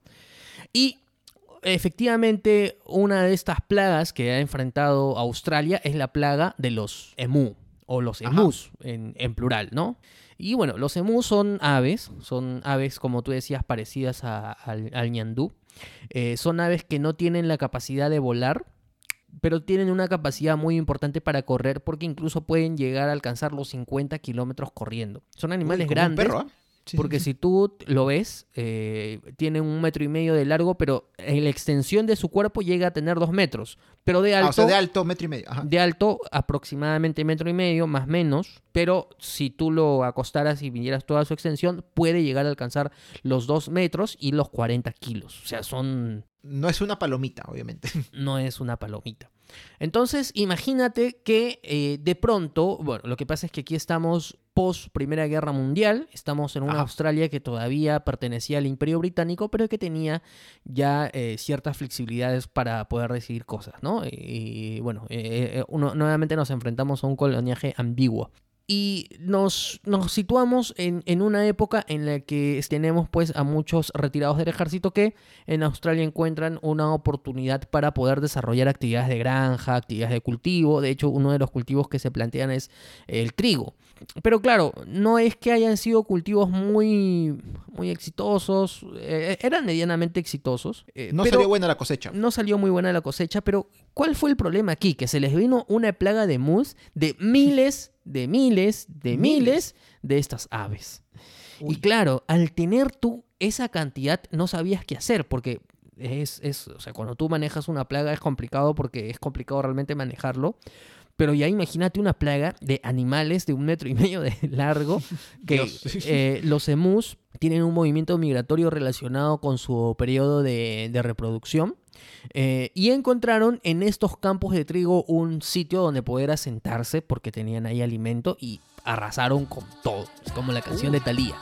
Y efectivamente, una de estas plagas que ha enfrentado Australia es la plaga de los emú, o los Ajá. emus en, en plural, ¿no? Y bueno, los emus son aves, son aves, como tú decías, parecidas a- al, al ñandú. Eh, son aves que no tienen la capacidad de volar, pero tienen una capacidad muy importante para correr, porque incluso pueden llegar a alcanzar los cincuenta kilómetros corriendo. Son animales Uy, como un grandes. perro, ¿ah? Sí, Porque sí, sí. si tú lo ves, eh, tiene un metro y medio de largo, pero en la extensión de su cuerpo llega a tener dos metros. Pero de alto, Ah, o sea, de alto, metro y medio. Ajá. de alto aproximadamente metro y medio, más o menos. Pero si tú lo acostaras y vinieras toda su extensión, puede llegar a alcanzar los dos metros y los cuarenta kilos. O sea, son... No es una palomita, obviamente. no es una palomita. Entonces, imagínate que eh, de pronto, bueno, lo que pasa es que aquí estamos post Primera Guerra Mundial, estamos en una Ajá. Australia que todavía pertenecía al Imperio Británico, pero que tenía ya eh, ciertas flexibilidades para poder decidir cosas, ¿no? Y, bueno, eh, eh, uno- nuevamente nos enfrentamos a un coloniaje ambiguo. Y nos, nos situamos en, en una época en la que tenemos pues a muchos retirados del ejército que en Australia encuentran una oportunidad para poder desarrollar actividades de granja, actividades de cultivo. De hecho, uno de los cultivos que se plantean es el trigo. Pero claro, no es que hayan sido cultivos muy, muy exitosos, eh, eran medianamente exitosos. eh, No pero salió buena la cosecha. no salió muy buena la cosecha, pero ¿cuál fue el problema aquí? Que se les vino una plaga de mus de miles, de miles, de miles, Miles. de estas aves. Uy. Y claro, al tener tú esa cantidad, no sabías qué hacer, porque es, es, o sea, cuando tú manejas una plaga es complicado porque es complicado realmente manejarlo. Pero ya imagínate una plaga de animales de un metro y medio de largo, que Dios. eh, los emus tienen un movimiento migratorio relacionado con su periodo de, de reproducción. Eh, y encontraron en estos campos de trigo un sitio donde poder asentarse porque tenían ahí alimento y arrasaron con todo. Es como la canción de Thalía.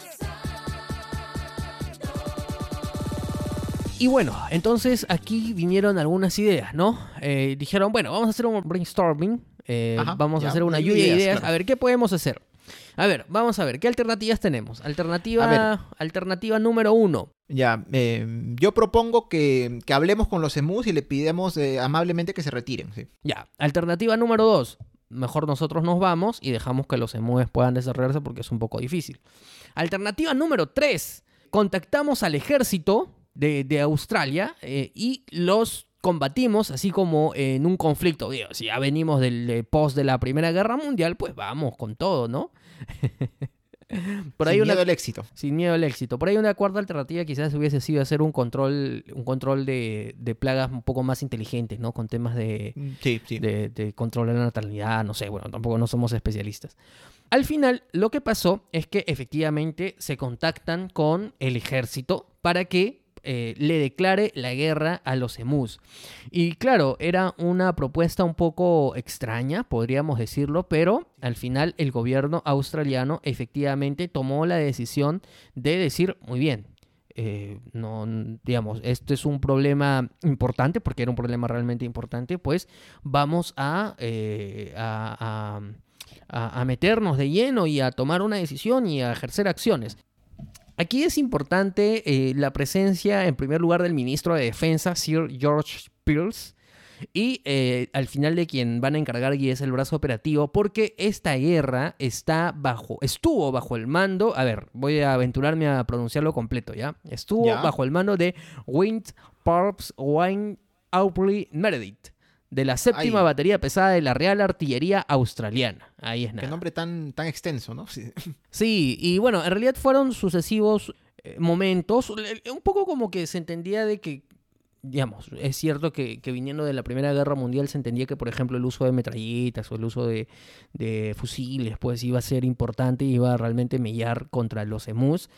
Y bueno, entonces aquí vinieron algunas ideas, ¿no? Eh, dijeron, bueno, vamos a hacer un brainstorming, eh, Ajá, vamos ya, a hacer una lluvia lluvia de de ideas, ideas, claro. a ver, ¿qué podemos hacer? A ver, vamos a ver, ¿qué alternativas tenemos? Alternativa, A ver. alternativa número uno. Ya, eh, yo propongo que, que hablemos con los emus y le pidamos eh, amablemente que se retiren. Sí. Ya, alternativa número dos. Mejor nosotros nos vamos y dejamos que los emúes puedan desarrollarse porque es un poco difícil. Alternativa número tres. Contactamos al ejército de, de Australia eh, y los combatimos así como en un conflicto. Digo, si ya venimos del eh, post de la Primera Guerra Mundial, pues vamos con todo, ¿no? Por ahí Sin una... miedo al éxito. Sin miedo al éxito. Por ahí una cuarta alternativa quizás hubiese sido hacer un control, un control de, de plagas un poco más inteligentes, ¿no? Con temas de, Mm, Sí, sí. de, de controlar la natalidad, no sé, bueno, tampoco no somos especialistas. Al final, lo que pasó es que efectivamente se contactan con el ejército para que eh, le declare la guerra a los emus. Y claro, era una propuesta un poco extraña, podríamos decirlo, pero al final el gobierno australiano efectivamente tomó la decisión de decir, muy bien, eh, no, digamos, esto es un problema importante, porque era un problema realmente importante, pues vamos a, eh, a, a, a, a meternos de lleno y a tomar una decisión y a ejercer acciones. Aquí es importante eh, la presencia, en primer lugar, del ministro de Defensa, Sir George Pearce, y eh, al final de quien van a encargar y es el brazo operativo, porque esta guerra está bajo, estuvo bajo el mando, a ver, voy a aventurarme a pronunciarlo completo, ¿ya? Estuvo ¿Ya? bajo el mando de Wind Parps Wayne Aubrey Meredith, de la séptima Ay. batería pesada de la Real Artillería Australiana. Ahí es nada. Qué nombre tan, tan extenso, ¿no? Sí. Sí, y bueno, en realidad fueron sucesivos eh, momentos, eh, un poco como que se entendía de que, digamos, es cierto que, que viniendo de la Primera Guerra Mundial se entendía que, por ejemplo, el uso de metralletas o el uso de, de fusiles, pues iba a ser importante y iba a realmente mellar contra los emus.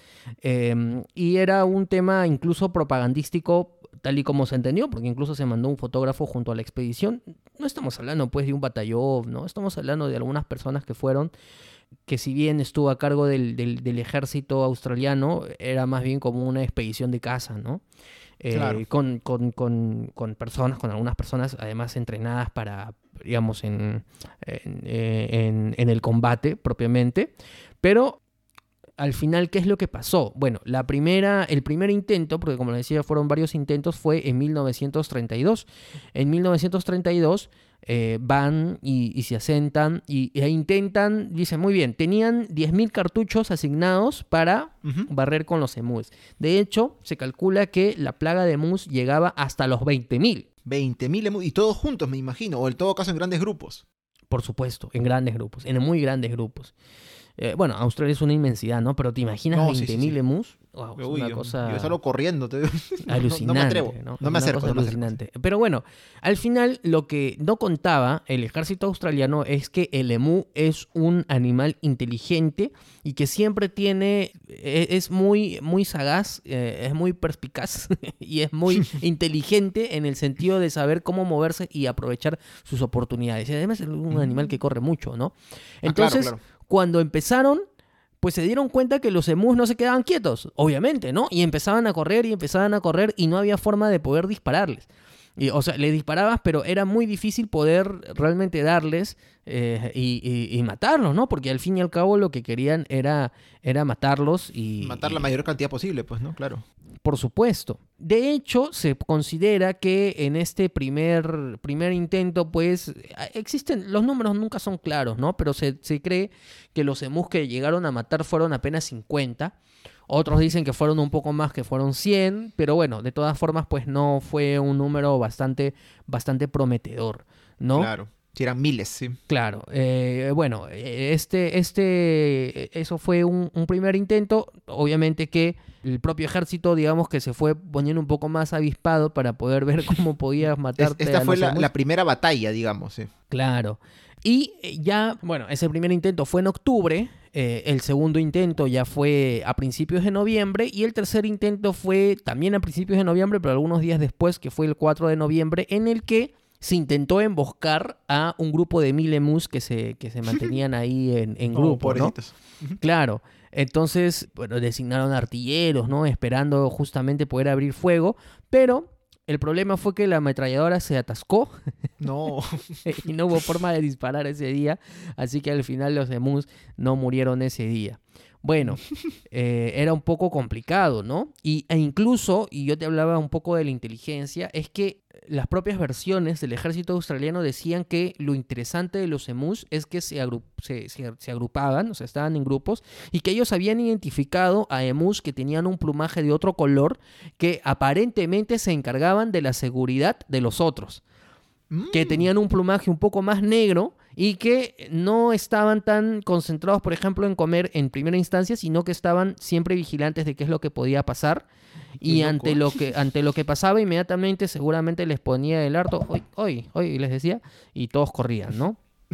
Eh, y era un tema incluso propagandístico, tal y como se entendió, porque incluso se mandó un fotógrafo junto a la expedición. No estamos hablando, pues, de un batallón, ¿no? Estamos hablando de algunas personas que fueron, que si bien estuvo a cargo del, del, del ejército australiano, era más bien como una expedición de caza, ¿no? Eh, Claro. con, con, con, con personas, con algunas personas además entrenadas para, digamos, en, en, eh, en, en el combate propiamente. Pero al final, ¿qué es lo que pasó? Bueno, la primera, el primer intento, porque como les decía, fueron varios intentos, fue en mil novecientos treinta y dos. En mil novecientos treinta y dos eh, van y, y se asentan y, e intentan, dicen, muy bien, tenían diez mil cartuchos asignados para Ujú. barrer con los emus. De hecho, se calcula que la plaga de emus llegaba hasta los veinte mil. veinte mil emu- y todos juntos, me imagino, o en todo caso en grandes grupos. Por supuesto, en grandes grupos, en muy grandes grupos. Eh, bueno, Australia es una inmensidad, ¿no? Pero ¿te imaginas No, sí, veinte sí, mil sí. emus? Wow, es Uy, una yo, cosa yo salgo corriendo, te digo. No- alucinante. No, me atrevo, ¿no? no Es me una acerco. cosa no me acerco. alucinante. Pero bueno, al final lo que no contaba el ejército australiano es que el emú es un animal inteligente y que siempre tiene, e- es muy, muy sagaz, eh, es muy perspicaz y es muy inteligente en el sentido de saber cómo moverse y aprovechar sus oportunidades. Y además es un animal que corre mucho, ¿no? Ah, claro, Entonces, claro. cuando empezaron, pues se dieron cuenta que los emus no se quedaban quietos, obviamente, ¿no? Y empezaban a correr y empezaban a correr y no había forma de poder dispararles. Y, o sea, les disparabas, pero era muy difícil poder realmente darles eh, y, y- y matarlos, ¿no? Porque al fin y al cabo lo que querían era, era matarlos y... Matar la y- mayor cantidad posible, pues, ¿no? Claro. por supuesto. De hecho, se considera que en este primer, primer intento, pues, existen, los números nunca son claros, ¿no? Pero se, se cree que los emus que llegaron a matar fueron apenas cincuenta. Otros dicen que fueron un poco más, que fueron cien, pero bueno, de todas formas, pues no fue un número bastante, bastante prometedor, ¿no? Claro. Si eran miles, sí. Claro, eh, bueno, eh, este, este, eso fue un, un primer intento. Obviamente que el propio ejército, digamos que se fue poniendo un poco más avispado para poder ver cómo podías Es- matarte. esta a fue los la, emus. la primera batalla, digamos, sí. Claro. Y eh, ya, bueno, ese primer intento fue en octubre, eh, el segundo intento ya fue a principios de noviembre y el tercer intento fue también a principios de noviembre, pero algunos días después, que fue el cuatro de noviembre, en el que se intentó emboscar a un grupo de mil emus que se, que se mantenían ahí en, en Oh, grupo, ¿no? pobrecitos. Claro. Entonces, bueno, designaron artilleros, ¿no? Esperando justamente poder abrir fuego, pero el problema fue que la ametralladora se atascó No. y no hubo forma de disparar ese día, así que al final los emus no murieron ese día. Bueno, eh, era un poco complicado, ¿no? Y, e incluso, y yo te hablaba un poco de la inteligencia, es que las propias versiones del ejército australiano decían que lo interesante de los emus es que se, agru- se, se- se agrupaban, o sea, estaban en grupos, y que ellos habían identificado a emus que tenían un plumaje de otro color que aparentemente se encargaban de la seguridad de los otros, que Mm. tenían un plumaje un poco más negro y que no estaban tan concentrados, por ejemplo, en comer en primera instancia, sino que estaban siempre vigilantes de qué es lo que podía pasar. Y Qué loco, ante ¿eh? lo que ante lo que pasaba inmediatamente seguramente les ponía el harto, hoy, hoy, hoy, les decía, y todos corrían, ¿no?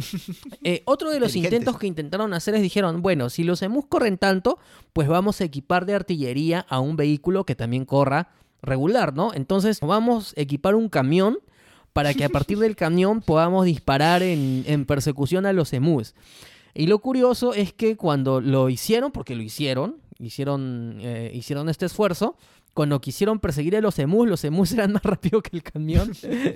Eh, otro de los Inteligentes. intentos que intentaron hacer es dijeron, bueno, si los emus corren tanto, pues vamos a equipar de artillería a un vehículo que también corra regular, ¿no? Entonces vamos a equipar un camión para que a partir del camión podamos disparar en, en persecución a los emus. Y lo curioso es que cuando lo hicieron, porque lo hicieron, hicieron, eh, hicieron este esfuerzo, cuando quisieron perseguir a los emus, los emus eran más rápidos que el camión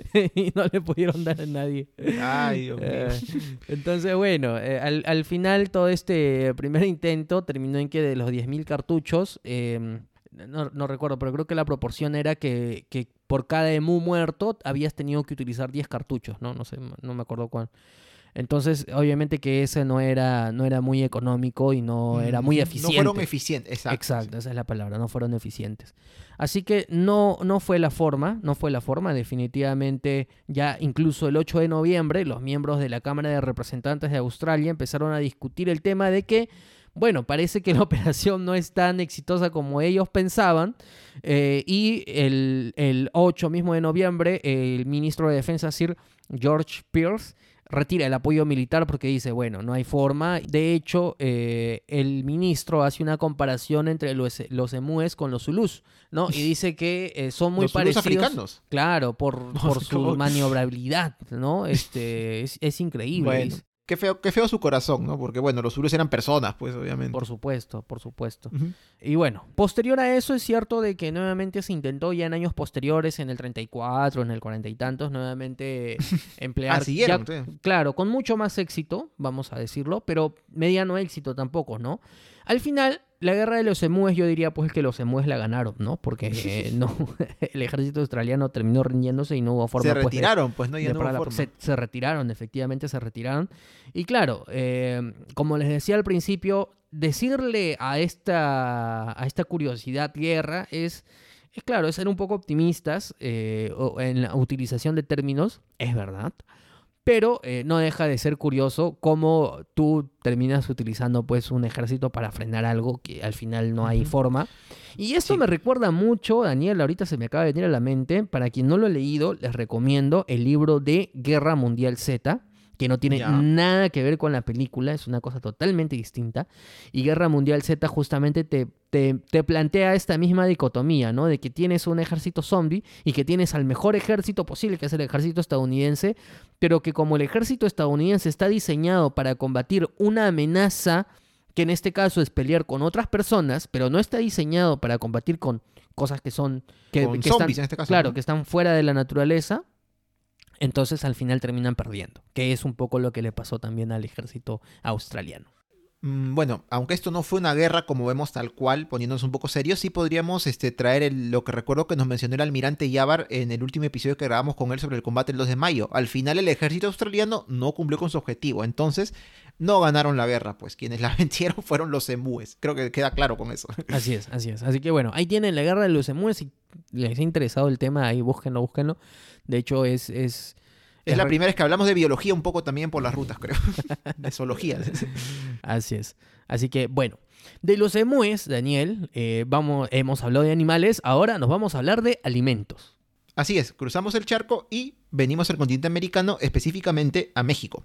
y no le pudieron dar a nadie. Ay, Dios mío. Eh, entonces, bueno, eh, al, al final todo este primer intento terminó en que de los diez mil cartuchos, eh, no, no recuerdo, pero creo que la proporción era que, que por cada emú muerto habías tenido que utilizar diez cartuchos, ¿no? No sé, no me acuerdo cuál. Entonces, obviamente que ese no era, no era muy económico y no era muy eficiente. No fueron eficientes, exacto. Exacto, esa es la palabra, no fueron eficientes. Así que no, no fue la forma, no fue la forma, definitivamente ya incluso el ocho de noviembre los miembros de la Cámara de Representantes de Australia empezaron a discutir el tema de que, bueno, parece que la operación no es tan exitosa como ellos pensaban, eh, y el, el ocho mismo de noviembre el ministro de Defensa, Sir George Pearce, retira el apoyo militar porque dice, bueno, no hay forma. De hecho, eh, el ministro hace una comparación entre los, los emúes con los zulús, ¿no? Y dice que eh, son muy ¿Los parecidos. zulús africanos? Claro, por, por su ¿cómo? maniobrabilidad, ¿no? Este, es, es increíble. Bueno, es, qué feo, qué feo su corazón, ¿no? Porque, bueno, los zulús eran personas, pues, obviamente. por supuesto, por supuesto. Ujú. Y bueno, posterior a eso es cierto de que nuevamente se intentó ya en años posteriores, en el treinta y cuatro, en el cuarenta y tantos, nuevamente emplear... Ah, siguieron, ya- sí. Claro, con mucho más éxito, vamos a decirlo, pero mediano éxito tampoco, ¿no? Al final, la guerra de los emúes, yo diría pues que los emúes la ganaron, ¿no? Porque eh, no, el ejército australiano terminó rindiéndose y no hubo forma Se pues, de- retiraron, pues, ¿no? Ya de no parar hubo la- forma. se, se retiraron, efectivamente se retiraron. Y claro, eh, como les decía al principio, decirle a esta, a esta curiosidad guerra es, es claro, es ser un poco optimistas eh, o- en la utilización de términos, es verdad. Pero eh, no deja de ser curioso cómo tú terminas utilizando pues un ejército para frenar algo que al final no hay Ujú. forma. Y esto Sí. me recuerda mucho, Daniel, ahorita se me acaba de venir a la mente. Para quien no lo ha leído, les recomiendo el libro de Guerra Mundial Z, que no tiene Ya. nada que ver con la película, es una cosa totalmente distinta. Y Guerra Mundial Z justamente te, te, te plantea esta misma dicotomía, ¿no? De que tienes un ejército zombie y que tienes al mejor ejército posible, que es el ejército estadounidense, pero que como el ejército estadounidense está diseñado para combatir una amenaza, que en este caso es pelear con otras personas, pero no está diseñado para combatir con cosas que son... Que, Con que zombies, están, en este caso, claro, ¿no? que están fuera de la naturaleza, entonces al final terminan perdiendo, que es un poco lo que le pasó también al ejército australiano. Mm, Bueno, aunque esto no fue una guerra como vemos tal cual, poniéndonos un poco serios, sí podríamos este, traer el- lo que recuerdo que nos mencionó el almirante Yavar en el último episodio que grabamos con él sobre el combate del dos de mayo. Al final el ejército australiano no cumplió con su objetivo, entonces no ganaron la guerra, pues quienes la vencieron fueron los emúes. Creo que queda claro con eso. Así es, así es. Así que bueno, ahí tienen la guerra de los emúes. Si les ha interesado el tema, ahí búsquenlo, búsquenlo. De hecho, es... es Es la re- primera vez que hablamos de biología un poco también por las rutas, creo. De zoología. Así es. Así que, bueno, de los emúes, Daniel, eh, vamos, hemos hablado de animales, ahora nos vamos a hablar de alimentos. Así es, cruzamos el charco y venimos al continente americano, específicamente a México.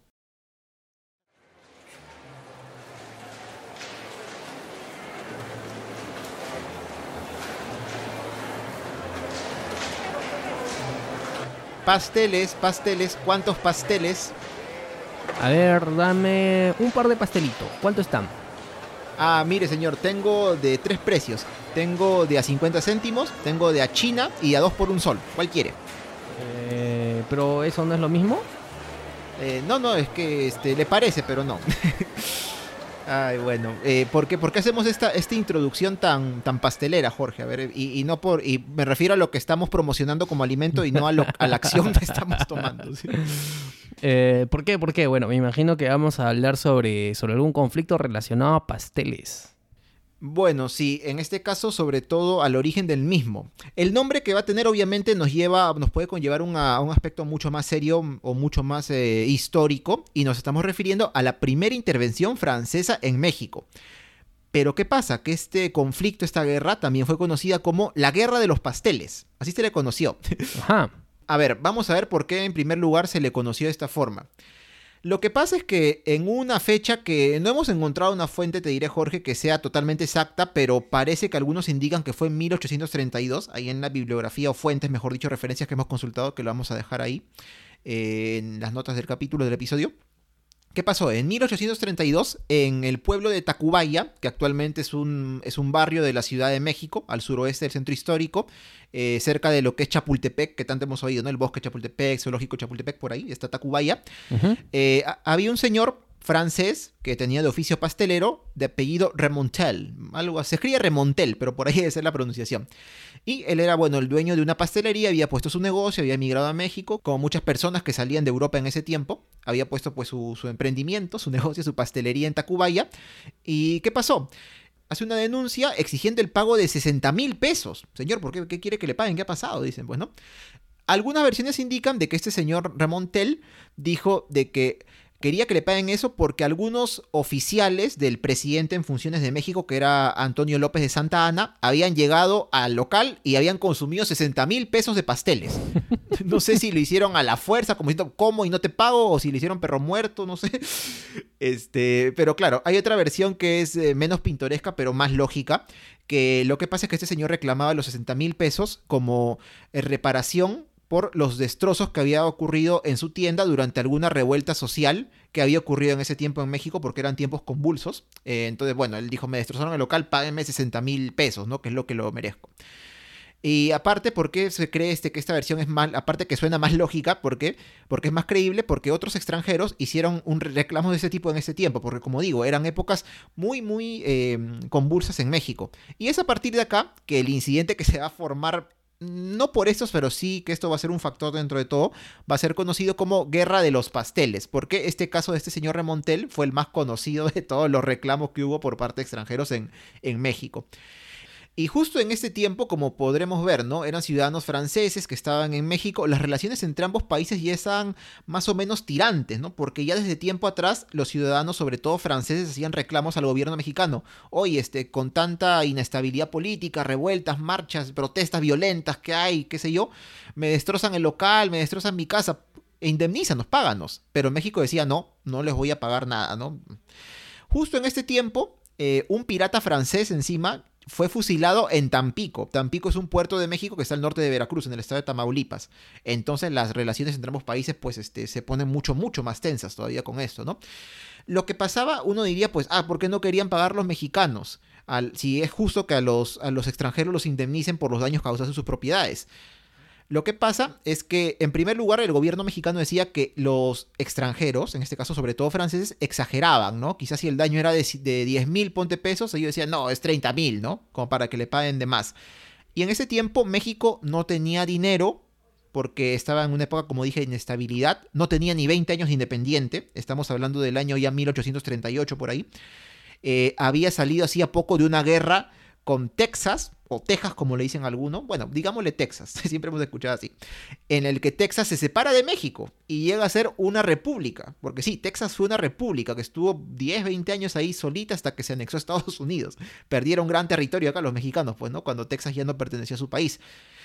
Pasteles, pasteles, ¿cuántos pasteles? A ver, dame un par de pastelitos. ¿Cuánto están? Ah, mire señor, tengo de tres precios. Tengo de a cincuenta céntimos, tengo de a China y a dos por un sol. ¿Cuál quiere? Eh, pero eso no es lo mismo. Eh, no, no, es que este, le parece, pero no. Ay, bueno, eh, ¿por qué, por qué hacemos esta, esta introducción tan, tan pastelera, Jorge? A ver, y, y no por, y me refiero a lo que estamos promocionando como alimento y no a, lo, a la acción que estamos tomando. ¿sí? Eh, ¿Por qué? ¿Por qué? Bueno, me imagino que vamos a hablar sobre, sobre algún conflicto relacionado a pasteles. Bueno, sí, en este caso sobre todo al origen del mismo. El nombre que va a tener obviamente nos lleva, nos puede conllevar una- a un aspecto mucho más serio o mucho más eh, histórico, y nos estamos refiriendo a la primera intervención francesa en México. Pero ¿qué pasa? Que este conflicto, esta guerra, también fue conocida como la Guerra de los Pasteles. Así se le conoció. Ajá. A ver, vamos a ver por qué en primer lugar se le conoció de esta forma. Lo que pasa es que en una fecha que no hemos encontrado una fuente, te diré Jorge, que sea totalmente exacta, pero parece que algunos indican que fue en mil ochocientos treinta y dos, ahí en la bibliografía o fuentes, mejor dicho, referencias que hemos consultado, que lo vamos a dejar ahí, eh, en las notas del capítulo del episodio. ¿Qué pasó? En mil ochocientos treinta y dos, en el pueblo de Tacubaya, que actualmente es un, es un barrio de la Ciudad de México, al suroeste del centro histórico, eh, cerca de lo que es Chapultepec, que tanto hemos oído, ¿no? El bosque Chapultepec, zoológico Chapultepec, por ahí, está Tacubaya. Uh-huh. Eh, había un señor francés que tenía de oficio pastelero de apellido Remontel, algo se escribe Remontel, pero por ahí debe ser la pronunciación. Y él era, bueno, el dueño de una pastelería, había puesto su negocio, había emigrado a México, como muchas personas que salían de Europa en ese tiempo, había puesto pues su, su emprendimiento, su negocio, su pastelería en Tacubaya. ¿Y qué pasó? Hace una denuncia exigiendo el pago de sesenta mil pesos. Señor, ¿por qué, qué quiere que le paguen? ¿Qué ha pasado? Dicen, pues, ¿no? Algunas versiones indican de que este señor Remontel dijo de que quería que le paguen eso porque algunos oficiales del presidente en funciones de México, que era Antonio López de Santa Anna, habían llegado al local y habían consumido sesenta mil pesos de pasteles. No sé si lo hicieron a la fuerza, como diciendo, ¿cómo y no te pago? O si lo hicieron perro muerto, no sé. Este, pero claro, hay otra versión que es eh, menos pintoresca, pero más lógica, que lo que pasa es que este señor reclamaba los sesenta mil pesos como eh, reparación por los destrozos que había ocurrido en su tienda durante alguna revuelta social que había ocurrido en ese tiempo en México, porque eran tiempos convulsos. Eh, entonces, bueno, él dijo, me destrozaron el local, páguenme sesenta mil pesos, ¿no? Que es lo que lo merezco. Y aparte, ¿por qué se cree este, que esta versión es más, aparte que suena más lógica? ¿Por qué? Porque es más creíble, porque otros extranjeros hicieron un reclamo de ese tipo en ese tiempo, porque como digo, eran épocas muy, muy eh, convulsas en México. Y es a partir de acá que el incidente que se va a formar, no por estos, pero sí que esto va a ser un factor dentro de todo, va a ser conocido como Guerra de los Pasteles, porque este caso de este señor Remontel fue el más conocido de todos los reclamos que hubo por parte de extranjeros en, en México. Y justo en este tiempo, como podremos ver, ¿no? Eran ciudadanos franceses que estaban en México. Las relaciones entre ambos países ya estaban más o menos tirantes, ¿no? Porque ya desde tiempo atrás los ciudadanos, sobre todo franceses, hacían reclamos al gobierno mexicano. Oye, este, con tanta inestabilidad política, revueltas, marchas, protestas violentas que hay, qué sé yo, me destrozan el local, me destrozan mi casa, e indemnízanos, páganos. Pero México decía, no, no les voy a pagar nada, ¿no? Justo en este tiempo, eh, un pirata francés encima fue fusilado en Tampico. Tampico es un puerto de México que está al norte de Veracruz, en el estado de Tamaulipas. Entonces las relaciones entre ambos países pues este, se ponen mucho, mucho más tensas todavía con esto, ¿no? Lo que pasaba, uno diría pues, ah, ¿por qué no querían pagar los mexicanos? Al, si es justo que a los, a los extranjeros los indemnicen por los daños causados en sus propiedades. Lo que pasa es que, en primer lugar, el gobierno mexicano decía que los extranjeros, en este caso sobre todo franceses, exageraban, ¿no? Quizás si el daño era de, de diez mil ponte pesos, ellos decían, no, es treinta mil, ¿no? Como para que le paguen de más. Y en ese tiempo México no tenía dinero, porque estaba en una época, como dije, de inestabilidad. No tenía ni veinte años de independiente. Estamos hablando del año ya mil ochocientos treinta y ocho, por ahí. Eh, había salido hacía poco de una guerra con Texas, o Texas como le dicen algunos, bueno, digámosle Texas, siempre hemos escuchado así, en el que Texas se separa de México y llega a ser una república, porque sí, Texas fue una república que estuvo diez, veinte años ahí solita hasta que se anexó a Estados Unidos. Perdieron gran territorio acá los mexicanos, pues, ¿no? Cuando Texas ya no pertenecía a su país.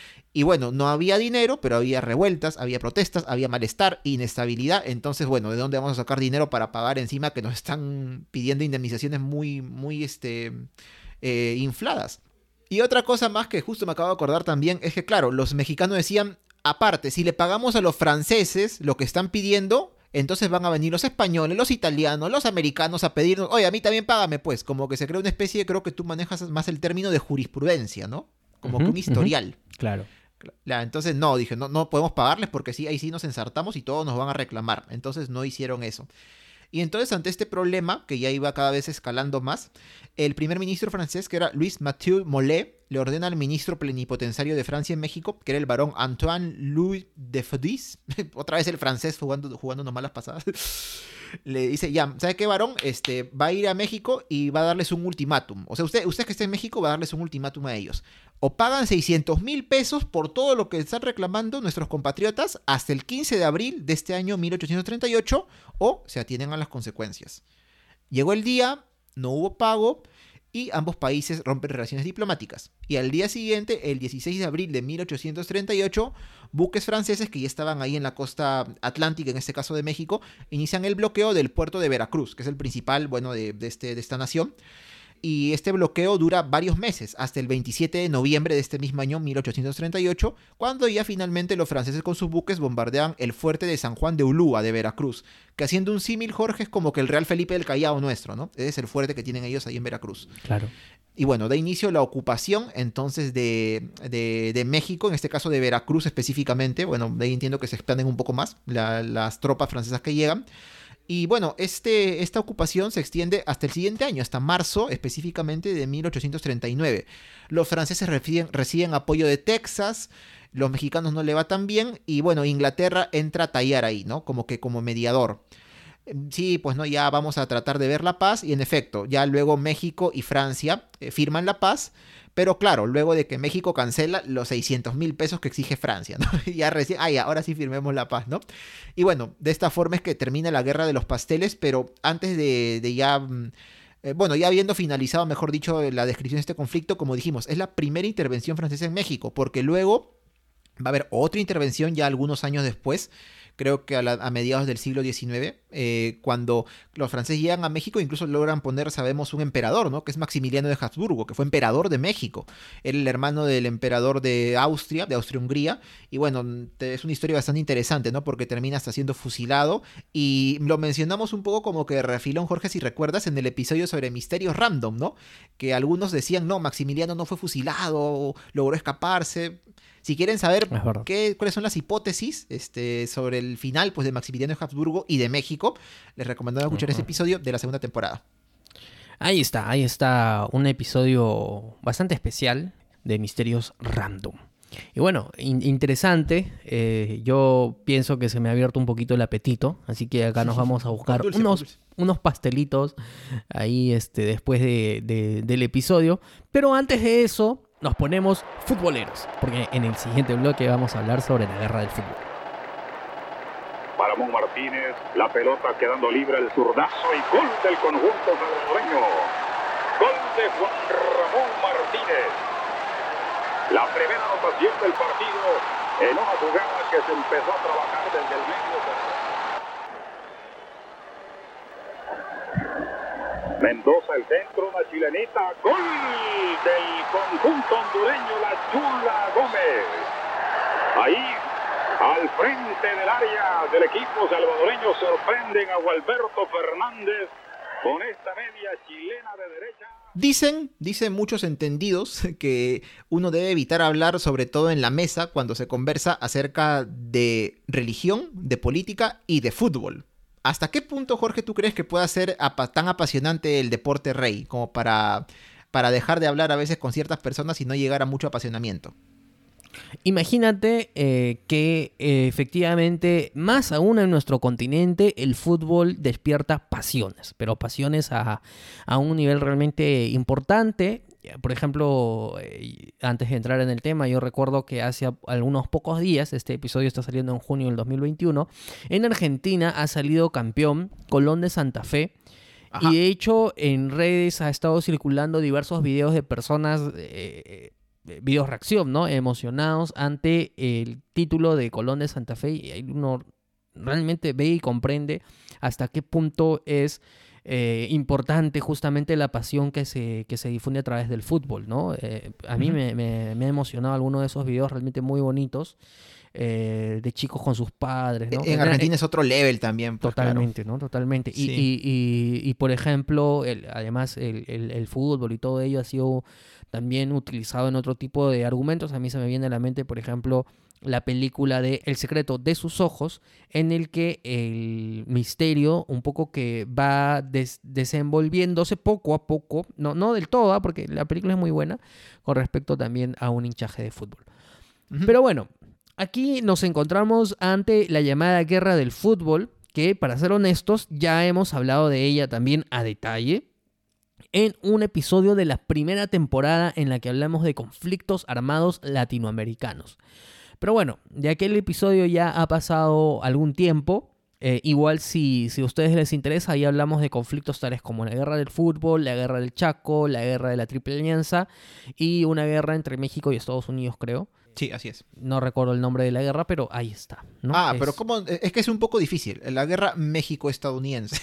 Y bueno, no había dinero, pero había revueltas, había protestas, había malestar, inestabilidad. Entonces, bueno, ¿de dónde vamos a sacar dinero para pagar encima que nos están pidiendo indemnizaciones muy, muy, este... Eh, infladas? Y otra cosa más que justo me acabo de acordar también es que, claro, los mexicanos decían, aparte, si le pagamos a los franceses lo que están pidiendo, entonces van a venir los españoles, los italianos, los americanos a pedirnos, oye, a mí también págame, pues. Como que se crea una especie, creo que tú manejas más el término de jurisprudencia, ¿no? Como uh-huh, que un historial. Uh-huh. Claro. Entonces, no, dije, no, no podemos pagarles porque sí, ahí sí nos ensartamos y todos nos van a reclamar. Entonces no hicieron eso. Y entonces, ante este problema, que ya iba cada vez escalando más, el primer ministro francés, que era Louis Mathieu Molé, le ordena al ministro plenipotenciario de Francia en México, que era el barón Antoine Louis de Fedis, otra vez el francés jugando, jugando unas malas pasadas, le dice, ya, ¿sabe qué, varón? Este, va a ir a México y va a darles un ultimátum. O sea, usted, usted que está en México va a darles un ultimátum a ellos. O pagan seiscientos mil pesos por todo lo que están reclamando nuestros compatriotas hasta el quince de abril de este año mil ochocientos treinta y ocho, o se atienen a las consecuencias. Llegó el día, no hubo pago, y ambos países rompen relaciones diplomáticas. Y al día siguiente, el dieciséis de abril de mil ochocientos treinta y ocho, buques franceses que ya estaban ahí en la costa atlántica, en este caso de México, inician el bloqueo del puerto de Veracruz, que es el principal, bueno, de, de, este, de esta nación. y este bloqueo dura varios meses, hasta el veintisiete de noviembre de este mismo año, mil ochocientos treinta y ocho, cuando ya finalmente los franceses con sus buques bombardean el fuerte de San Juan de Ulúa de Veracruz, que haciendo un símil, Jorge, es como que el Real Felipe del Callao nuestro, ¿no? Ese es el fuerte que tienen ellos ahí en Veracruz. Claro. Y bueno, da inicio la ocupación entonces de, de, de México, en este caso de Veracruz específicamente. Bueno, de ahí entiendo que se expanden un poco más la, las tropas francesas que llegan. Y bueno, este, esta ocupación se extiende hasta el siguiente año, hasta marzo específicamente de mil ochocientos treinta y nueve. Los franceses reciben, reciben apoyo de Texas, los mexicanos no le va tan bien, y bueno, Inglaterra entra a tallar ahí, ¿no? Como que como mediador. Sí, pues no, ya vamos a tratar de ver la paz, y en efecto, ya luego México y Francia eh, firman la paz, pero claro, luego de que México cancela los seiscientos mil pesos que exige Francia, ¿no? Ya recién, ah, ya, ahora sí firmemos la paz, ¿no? Y bueno, de esta forma es que termina la guerra de los pasteles, pero antes de, de ya... Eh, bueno, ya habiendo finalizado, mejor dicho, la descripción de este conflicto, como dijimos, es la primera intervención francesa en México, porque luego va a haber otra intervención ya algunos años después, creo que a, la, a mediados del siglo diecinueve, eh, cuando los franceses llegan a México, incluso logran poner, sabemos, un emperador, ¿no? Que es Maximiliano de Habsburgo, que fue emperador de México. Era el hermano del emperador de Austria, de Austria-Hungría, y bueno, es una historia bastante interesante, ¿no? Porque termina hasta siendo fusilado, y lo mencionamos un poco como que refilón, Jorge, si recuerdas, en el episodio sobre misterios random, ¿no? Que algunos decían, no, Maximiliano no fue fusilado, logró escaparse. Si quieren saber qué, cuáles son las hipótesis este, sobre el final pues, de Maximiliano de Habsburgo y de México, les recomendamos escuchar uh-huh. ese episodio de la segunda temporada. Ahí está, ahí está un episodio bastante especial de Misterios Random. Y bueno, in- interesante, eh, yo pienso que se me ha abierto un poquito el apetito, así que acá nos vamos a buscar dulce, unos, unos pastelitos ahí este, después de, de, del episodio, pero antes de eso... nos ponemos futboleros, porque en el siguiente bloque vamos a hablar sobre la guerra del fútbol. Para Mon Martínez, la pelota quedando libre, el zurdazo y gol del conjunto salvadoreño. Gol de Juan Ramón Martínez. La primera anotación del partido en una jugada que se empezó a trabajar desde el medio. Mendoza el centro, la chilenita, gol del conjunto hondureño, la Chula Gómez. Ahí, al frente del área del equipo salvadoreño, sorprenden a Gualberto Fernández con esta media chilena de derecha. Dicen, dicen muchos entendidos que uno debe evitar hablar, sobre todo en la mesa, cuando se conversa acerca de religión, de política y de fútbol. ¿Hasta qué punto, Jorge, tú crees que pueda ser apa- tan apasionante el deporte rey como para, para dejar de hablar a veces con ciertas personas y no llegar a mucho apasionamiento? Imagínate eh, que eh, efectivamente, más aún en nuestro continente, el fútbol despierta pasiones, pero pasiones a, a un nivel realmente importante. Por ejemplo, eh, antes de entrar en el tema, yo recuerdo que hace algunos pocos días, este episodio está saliendo en junio del dos mil veintiuno, en Argentina ha salido campeón Colón de Santa Fe. Ajá. Y de hecho en redes ha estado circulando diversos videos de personas, eh, videos reacción, ¿no? Emocionados ante el título de Colón de Santa Fe, y ahí uno realmente ve y comprende hasta qué punto es Eh, importante justamente la pasión que se, que se difunde a través del fútbol, ¿no? Eh, a mí uh-huh. me, me, me ha emocionado alguno de esos videos realmente muy bonitos eh, de chicos con sus padres, ¿no? En Argentina eh, es otro level también. Pues, totalmente, claro. ¿no? Totalmente. Sí. Y, y, y, y, por ejemplo, el, además el, el, el fútbol y todo ello ha sido también utilizado en otro tipo de argumentos. A mí se me viene a la mente, por ejemplo, la película de El secreto de sus ojos, en el que el misterio un poco que va des- desenvolviéndose poco a poco, no, no del todo, ¿eh? Porque la película es muy buena, con respecto también a un hinchaje de fútbol. Uh-huh. Pero bueno, aquí nos encontramos ante la llamada guerra del fútbol, que para ser honestos ya hemos hablado de ella también a detalle en un episodio de la primera temporada en la que hablamos de conflictos armados latinoamericanos. Pero bueno, de aquel episodio ya ha pasado algún tiempo. Eh, igual si, si a ustedes les interesa, ahí hablamos de conflictos tales como la guerra del fútbol, la guerra del Chaco, la guerra de la Triple Alianza y una guerra entre México y Estados Unidos, creo. Sí, así es. No recuerdo el nombre de la guerra, pero ahí está, ¿no? Ah, Es- pero ¿cómo? Es que es un poco difícil. La guerra México-estadounidense.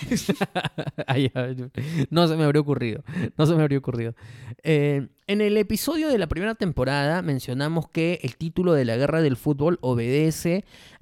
Ay, ay, no se me habría ocurrido. No se me habría ocurrido. Eh, en el episodio de la primera temporada mencionamos que el título de la guerra del fútbol obedece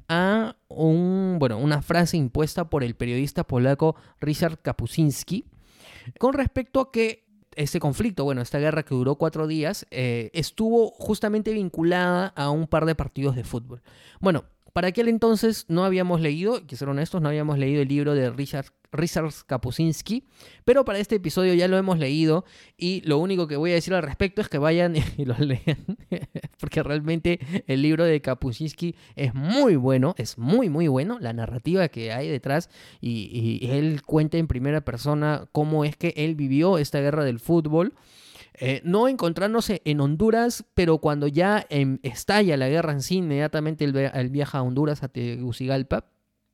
a un, bueno, una frase impuesta por el periodista polaco Ryszard Kapuscinski con respecto a que este conflicto, bueno, esta guerra que duró cuatro días, eh, estuvo justamente vinculada a un par de partidos de fútbol. Bueno, para aquel entonces no habíamos leído, hay que ser honestos, no habíamos leído el libro de Ryszard, Ryszard Kapuscinski, pero para este episodio ya lo hemos leído y lo único que voy a decir al respecto es que vayan y lo lean, porque realmente el libro de Kapuscinski es muy bueno, es muy muy bueno, la narrativa que hay detrás y, y él cuenta en primera persona cómo es que él vivió esta guerra del fútbol. Eh, no encontrándose en Honduras, pero cuando ya eh, estalla la guerra en sí, inmediatamente él, ve- él viaja a Honduras, a Tegucigalpa,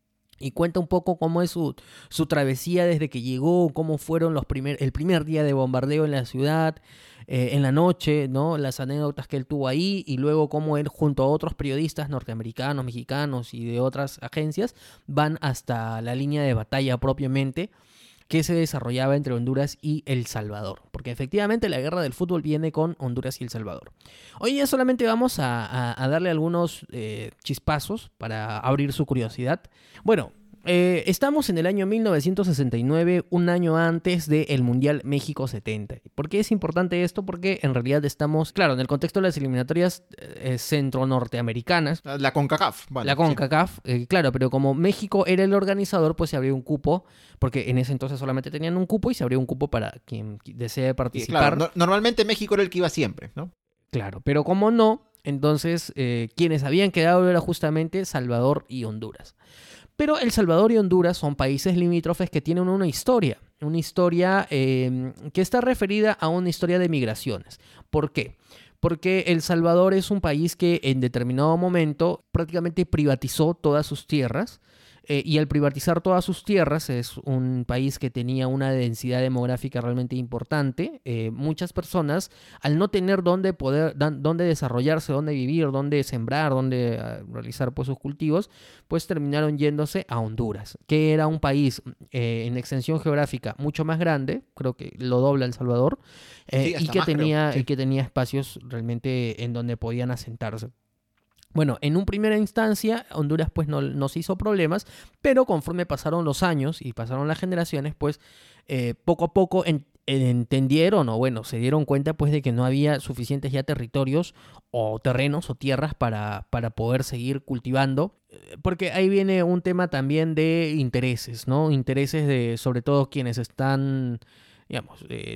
y cuenta un poco cómo es su, su travesía desde que llegó, cómo fueron los primer, el primer día de bombardeo en la ciudad, eh, en la noche, ¿no? Las anécdotas que él tuvo ahí, y luego cómo él junto a otros periodistas norteamericanos, mexicanos y de otras agencias van hasta la línea de batalla propiamente, que se desarrollaba entre Honduras y El Salvador. Porque efectivamente la guerra del fútbol viene con Honduras y El Salvador. Hoy ya solamente vamos a, a- a darle algunos eh, chispazos para abrir su curiosidad. Bueno, eh, estamos en el año mil novecientos sesenta y nueve, un año antes del Mundial México setenta. ¿Por qué es importante esto? Porque en realidad estamos, claro, en el contexto de las eliminatorias eh, centro-norteamericanas, La CONCACAF. Bueno, la sí. CONCACAF, eh, claro, pero como México era el organizador, pues se abrió un cupo, porque en ese entonces solamente tenían un cupo y se abrió un cupo para quien desee Y, participar. claro, no- normalmente México era el que iba siempre, ¿no? Claro, pero como no, entonces eh, quienes habían quedado era justamente Salvador y Honduras. Pero El Salvador y Honduras son países limítrofes que tienen una historia, una historia eh, que está referida a una historia de migraciones. ¿Por qué? Porque El Salvador es un país que en determinado momento prácticamente privatizó todas sus tierras. Eh, y al privatizar todas sus tierras, es un país que tenía una densidad demográfica realmente importante. Eh, muchas personas, al no tener dónde poder, dan- dónde desarrollarse, dónde vivir, dónde sembrar, dónde ah, realizar pues, sus cultivos, pues terminaron yéndose a Honduras, que era un país eh, en extensión geográfica mucho más grande, creo que lo dobla El Salvador, eh, Sí, y, hasta que más, creo. tenía, Sí. y que tenía espacios realmente en donde podían asentarse. Bueno, en un primera instancia, Honduras pues no nos hizo problemas, pero conforme pasaron los años y pasaron las generaciones, pues eh, poco a poco en- entendieron o bueno, se dieron cuenta pues de que no había suficientes ya territorios o terrenos o tierras para, para poder seguir cultivando, eh, porque ahí viene un tema también de intereses, ¿no? Intereses de sobre todo quienes están digamos, eh,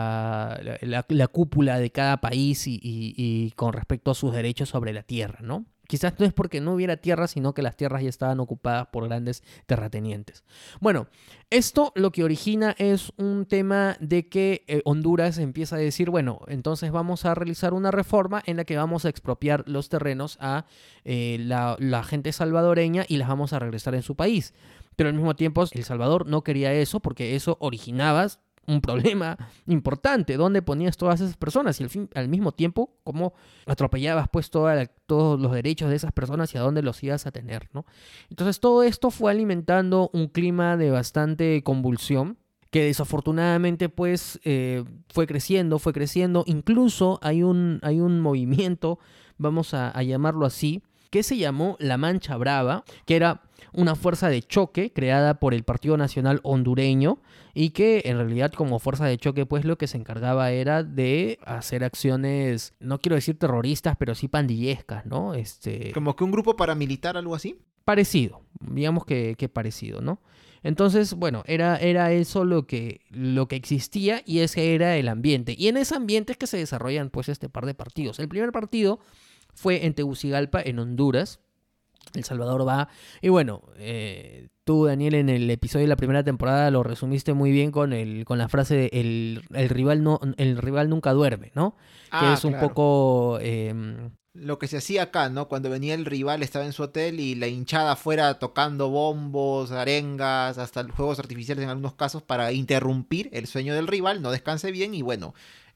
la, la, la- la cúpula de cada país y, y- y con respecto a sus derechos sobre la tierra, ¿no? Quizás no es porque no hubiera tierra, sino que las tierras ya estaban ocupadas por grandes terratenientes. Bueno, esto lo que origina es un tema de que eh, Honduras empieza a decir, bueno, entonces vamos a realizar una reforma en la que vamos a expropiar los terrenos a eh, la, la gente salvadoreña y las vamos a regresar en su país. Pero al mismo tiempo El Salvador no quería eso porque eso originaba un problema importante. ¿Dónde ponías todas esas personas? Y al, fin, al mismo tiempo, ¿cómo atropellabas pues toda la- todos los derechos de esas personas y a dónde los ibas a tener, ¿no? Entonces todo esto fue alimentando un clima de bastante convulsión que desafortunadamente pues eh, fue creciendo, fue creciendo. Incluso hay un, hay un movimiento, vamos a, a llamarlo así, que se llamó La Mancha Brava, que era una fuerza de choque creada por el Partido Nacional Hondureño y que en realidad como fuerza de choque pues lo que se encargaba era de hacer acciones, no quiero decir terroristas, pero sí pandillescas, ¿no? Este, Como que un grupo paramilitar, algo así. parecido, digamos que, que parecido, ¿no? Entonces, bueno, era, era eso lo que, lo que existía y ese era el ambiente. Y en ese ambiente es que se desarrollan pues este par de partidos. El primer partido fue en Tegucigalpa, en Honduras. El Salvador va. Y bueno, eh, tú, Daniel, en el episodio de la primera temporada lo resumiste muy bien con, el, con la frase de el, el, rival no, el rival nunca duerme, ¿no? Que Ah, es un claro. poco... eh, Lo que se hacía acá, ¿no? Cuando venía el rival, estaba en su hotel y la hinchada afuera tocando bombos, arengas, hasta juegos artificiales en algunos casos para interrumpir el sueño del rival, no descanse bien y bueno,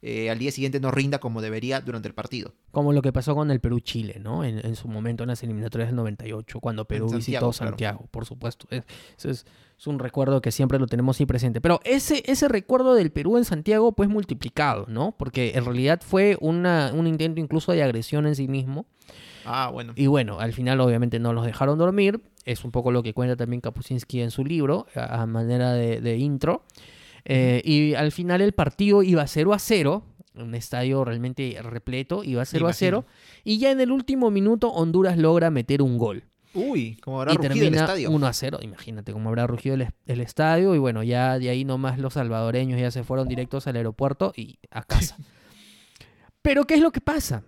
eh, al día siguiente no rinda como debería durante el partido. Como lo que pasó con el Perú-Chile, ¿no? En, en su momento en las eliminatorias del noventa y ocho, cuando Perú En Santiago, visitó Santiago, claro. por supuesto. Es, es, es un recuerdo que siempre lo tenemos ahí presente. Pero ese, ese recuerdo del Perú en Santiago, pues multiplicado, ¿no? Porque en realidad fue una, un intento incluso de agresión en sí mismo. Ah, bueno. Y bueno, al final obviamente no los dejaron dormir. Es un poco lo que cuenta también Kapuscinski en su libro, a, a manera de, de intro. Eh, y al final el partido iba cero a cero. Un estadio realmente repleto, iba cero a cero. Y ya en el último minuto Honduras logra meter un gol. Uy, como habrá Y rugido el termina estadio. uno a cero. Imagínate cómo habrá rugido el, el estadio. Y bueno, ya de ahí nomás los salvadoreños ya se fueron directos al aeropuerto y a casa. Pero ¿qué es lo que pasa?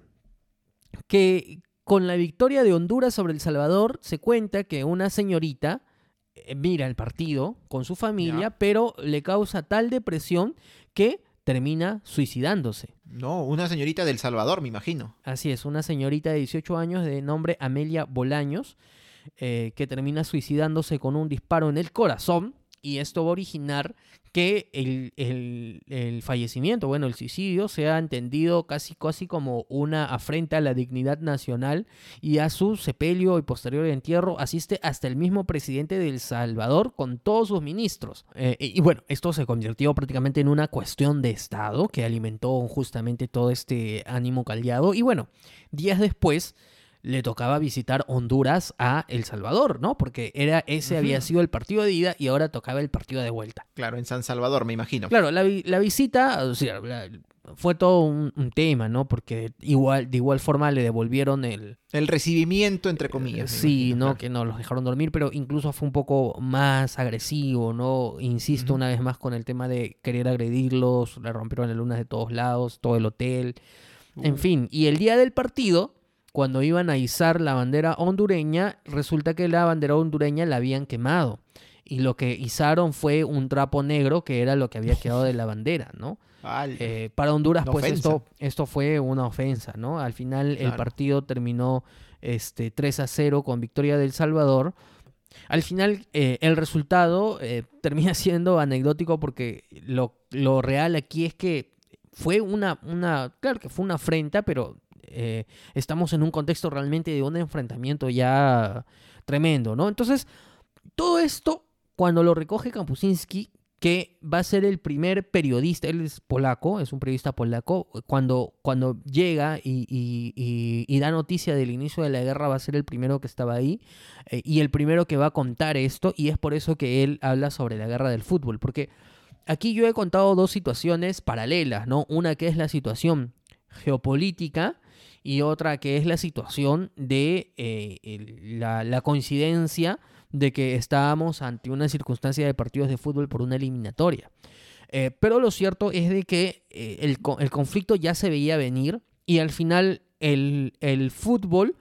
Que con la victoria de Honduras sobre El Salvador se cuenta que una señorita eh, mira el partido con su familia, Ya. pero le causa tal depresión que termina suicidándose. No, una señorita del Salvador, me imagino. Así es, una señorita de dieciocho años de nombre Amelia Bolaños, eh, que termina suicidándose con un disparo en el corazón, y esto va a originar que el, el, el fallecimiento, bueno, el suicidio, sea entendido casi, casi como una afrenta a la dignidad nacional, y a su sepelio y posterior entierro asiste hasta el mismo presidente de El Salvador con todos sus ministros. Eh, y, y bueno, esto se convirtió prácticamente en una cuestión de Estado que alimentó justamente todo este ánimo caldeado. Y bueno, días después le tocaba visitar Honduras a El Salvador, ¿no? Porque era, ese había sido el partido de ida y ahora tocaba el partido de vuelta. Claro, en San Salvador, me imagino. Claro, la, vi- la visita, o sea, la- fue todo un, un tema, ¿no? Porque igual, de igual forma le devolvieron el... El recibimiento, entre comillas. me Sí, imagino, ¿no? claro. Que no los dejaron dormir, pero incluso fue un poco más agresivo, ¿no? Insisto Ujú. una vez más con el tema de querer agredirlos, le rompieron las lunas de todos lados, todo el hotel, en Uh. fin. Y el día del partido, cuando iban a izar la bandera hondureña, resulta que la bandera hondureña la habían quemado. Y lo que izaron fue un trapo negro, que era lo que había quedado de la bandera, ¿no? Al- Eh, para Honduras, Una pues ofensa. esto, esto fue una ofensa, ¿no? Al final el Claro. partido terminó este, tres a cero con victoria de El Salvador. Al final eh, el resultado eh, termina siendo anecdótico porque lo, lo real aquí es que fue una, una, claro que fue una afrenta, pero eh, estamos en un contexto realmente de un enfrentamiento ya tremendo, ¿no? Entonces, todo esto, cuando lo recoge Kapuscinski, que va a ser el primer periodista, él es polaco, es un periodista polaco, cuando, cuando llega y, y- y- y da noticia del inicio de la guerra, va a ser el primero que estaba ahí, eh, y el primero que va a contar esto, y es por eso que él habla sobre la guerra del fútbol, porque aquí yo he contado dos situaciones paralelas, ¿no? Una que es la situación geopolítica y otra que es la situación de eh, el- la, la coincidencia de que estábamos ante una circunstancia de partidos de fútbol por una eliminatoria. Eh, pero lo cierto es de que eh, el, co- el conflicto ya se veía venir y al final el, el fútbol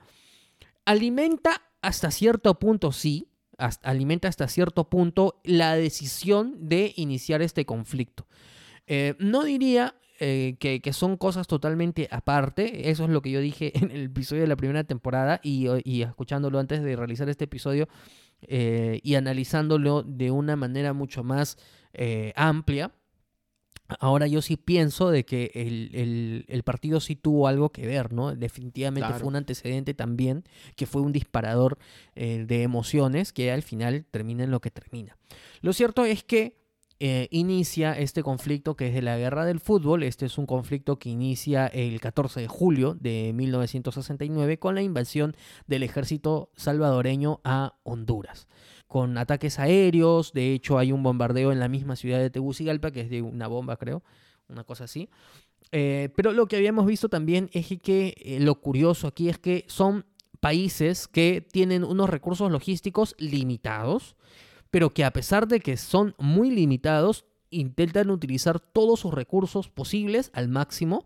alimenta hasta cierto punto, sí, hasta- alimenta hasta cierto punto la decisión de iniciar este conflicto. Eh, no diría eh, que, que son cosas totalmente aparte, eso es lo que yo dije en el episodio de la primera temporada y, y escuchándolo antes de realizar este episodio eh, y analizándolo de una manera mucho más eh, amplia. Ahora yo sí pienso de que el, el- el partido sí tuvo algo que ver, ¿no? Definitivamente Claro. fue un antecedente también, que fue un disparador eh, de emociones que al final termina en lo que termina. Lo cierto es que eh, inicia este conflicto que es de la guerra del fútbol. Este es un conflicto que inicia el catorce de julio de mil novecientos sesenta y nueve con la invasión del ejército salvadoreño a Honduras, con ataques aéreos. De hecho, hay un bombardeo en la misma ciudad de Tegucigalpa, que es de una bomba, creo, una cosa así. Eh, pero lo que habíamos visto también es que eh, lo curioso aquí es que son países que tienen unos recursos logísticos limitados, pero que a pesar de que son muy limitados, intentan utilizar todos sus recursos posibles al máximo,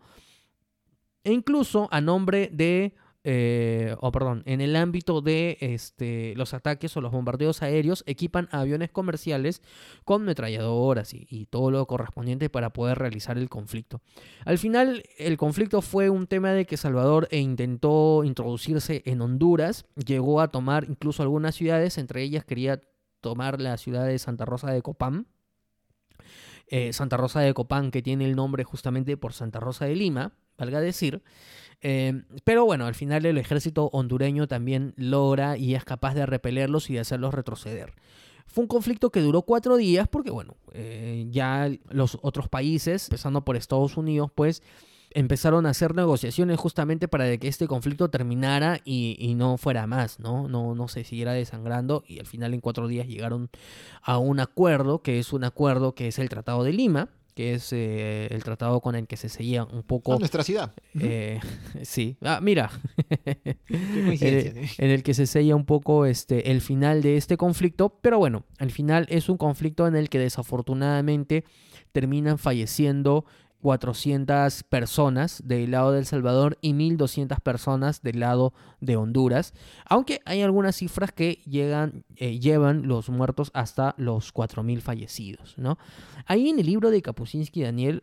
e incluso a nombre de... Eh, o perdón, en el ámbito de este, los ataques o los bombardeos aéreos, equipan a aviones comerciales con metralladoras y, y todo lo correspondiente para poder realizar el conflicto. Al final, el conflicto fue un tema de que Salvador e intentó introducirse en Honduras, llegó a tomar incluso algunas ciudades, entre ellas quería tomar la ciudad de Santa Rosa de Copán. eh, Santa Rosa de Copán, que tiene el nombre justamente por Santa Rosa de Lima, valga decir. Eh, pero bueno, al final el ejército hondureño también logra y es capaz de repelerlos y de hacerlos retroceder. Fue un conflicto que duró cuatro días porque, bueno, eh, ya los otros países, empezando por Estados Unidos, pues empezaron a hacer negociaciones justamente para que este conflicto terminara y, y no fuera más, ¿no? No, no se siguiera desangrando, y al final en cuatro días llegaron a un acuerdo, que es un acuerdo que es el Tratado de Lima, que es eh, el tratado con el que se seguía un poco... A nuestra ciudad. Eh, sí. Ah, mira. Qué coincidencia. eh, en el que se sella un poco este, el final de este conflicto. Pero bueno, al final es un conflicto en el que desafortunadamente terminan falleciendo cuatrocientas personas del lado de El Salvador y mil doscientas personas del lado de Honduras, aunque hay algunas cifras que llegan, eh, llevan los muertos hasta los cuatro mil fallecidos, ¿no? Ahí en el libro de Kapuscinski, Daniel,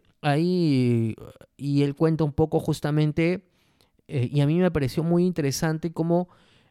ahí, y él cuenta un poco justamente, eh, y a mí me pareció muy interesante cómo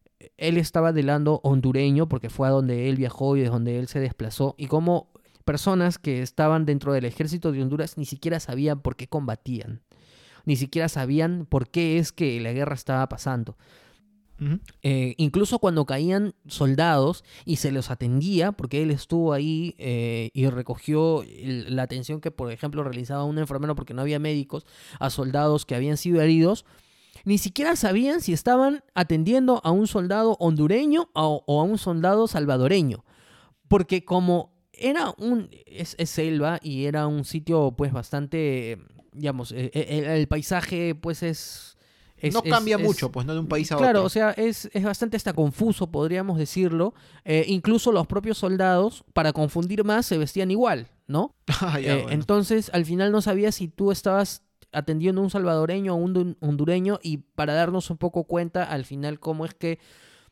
él estaba del lado hondureño, porque fue a donde él viajó y de donde él se desplazó, y cómo personas que estaban dentro del ejército de Honduras ni siquiera sabían por qué combatían, ni siquiera sabían por qué es que la guerra estaba pasando. Uh-huh. Eh, incluso cuando caían soldados y se los atendía, porque él estuvo ahí eh, y recogió el, la atención que, por ejemplo, realizaba un enfermero porque no había médicos a soldados que habían sido heridos, ni siquiera sabían si estaban atendiendo a un soldado hondureño o, o a un soldado salvadoreño, porque como era un es, es selva y era un sitio pues bastante, digamos, el, el, el paisaje pues es... es no cambia es, mucho, es, pues, no de un país a claro, otro. Claro, o sea, es, es bastante hasta confuso, podríamos decirlo. Eh, incluso los propios soldados, para confundir más, se vestían igual, ¿no? ah, ya, eh, bueno. Entonces, al final no sabías si tú estabas atendiendo a un salvadoreño o un hondureño, y para darnos un poco cuenta, al final, cómo es que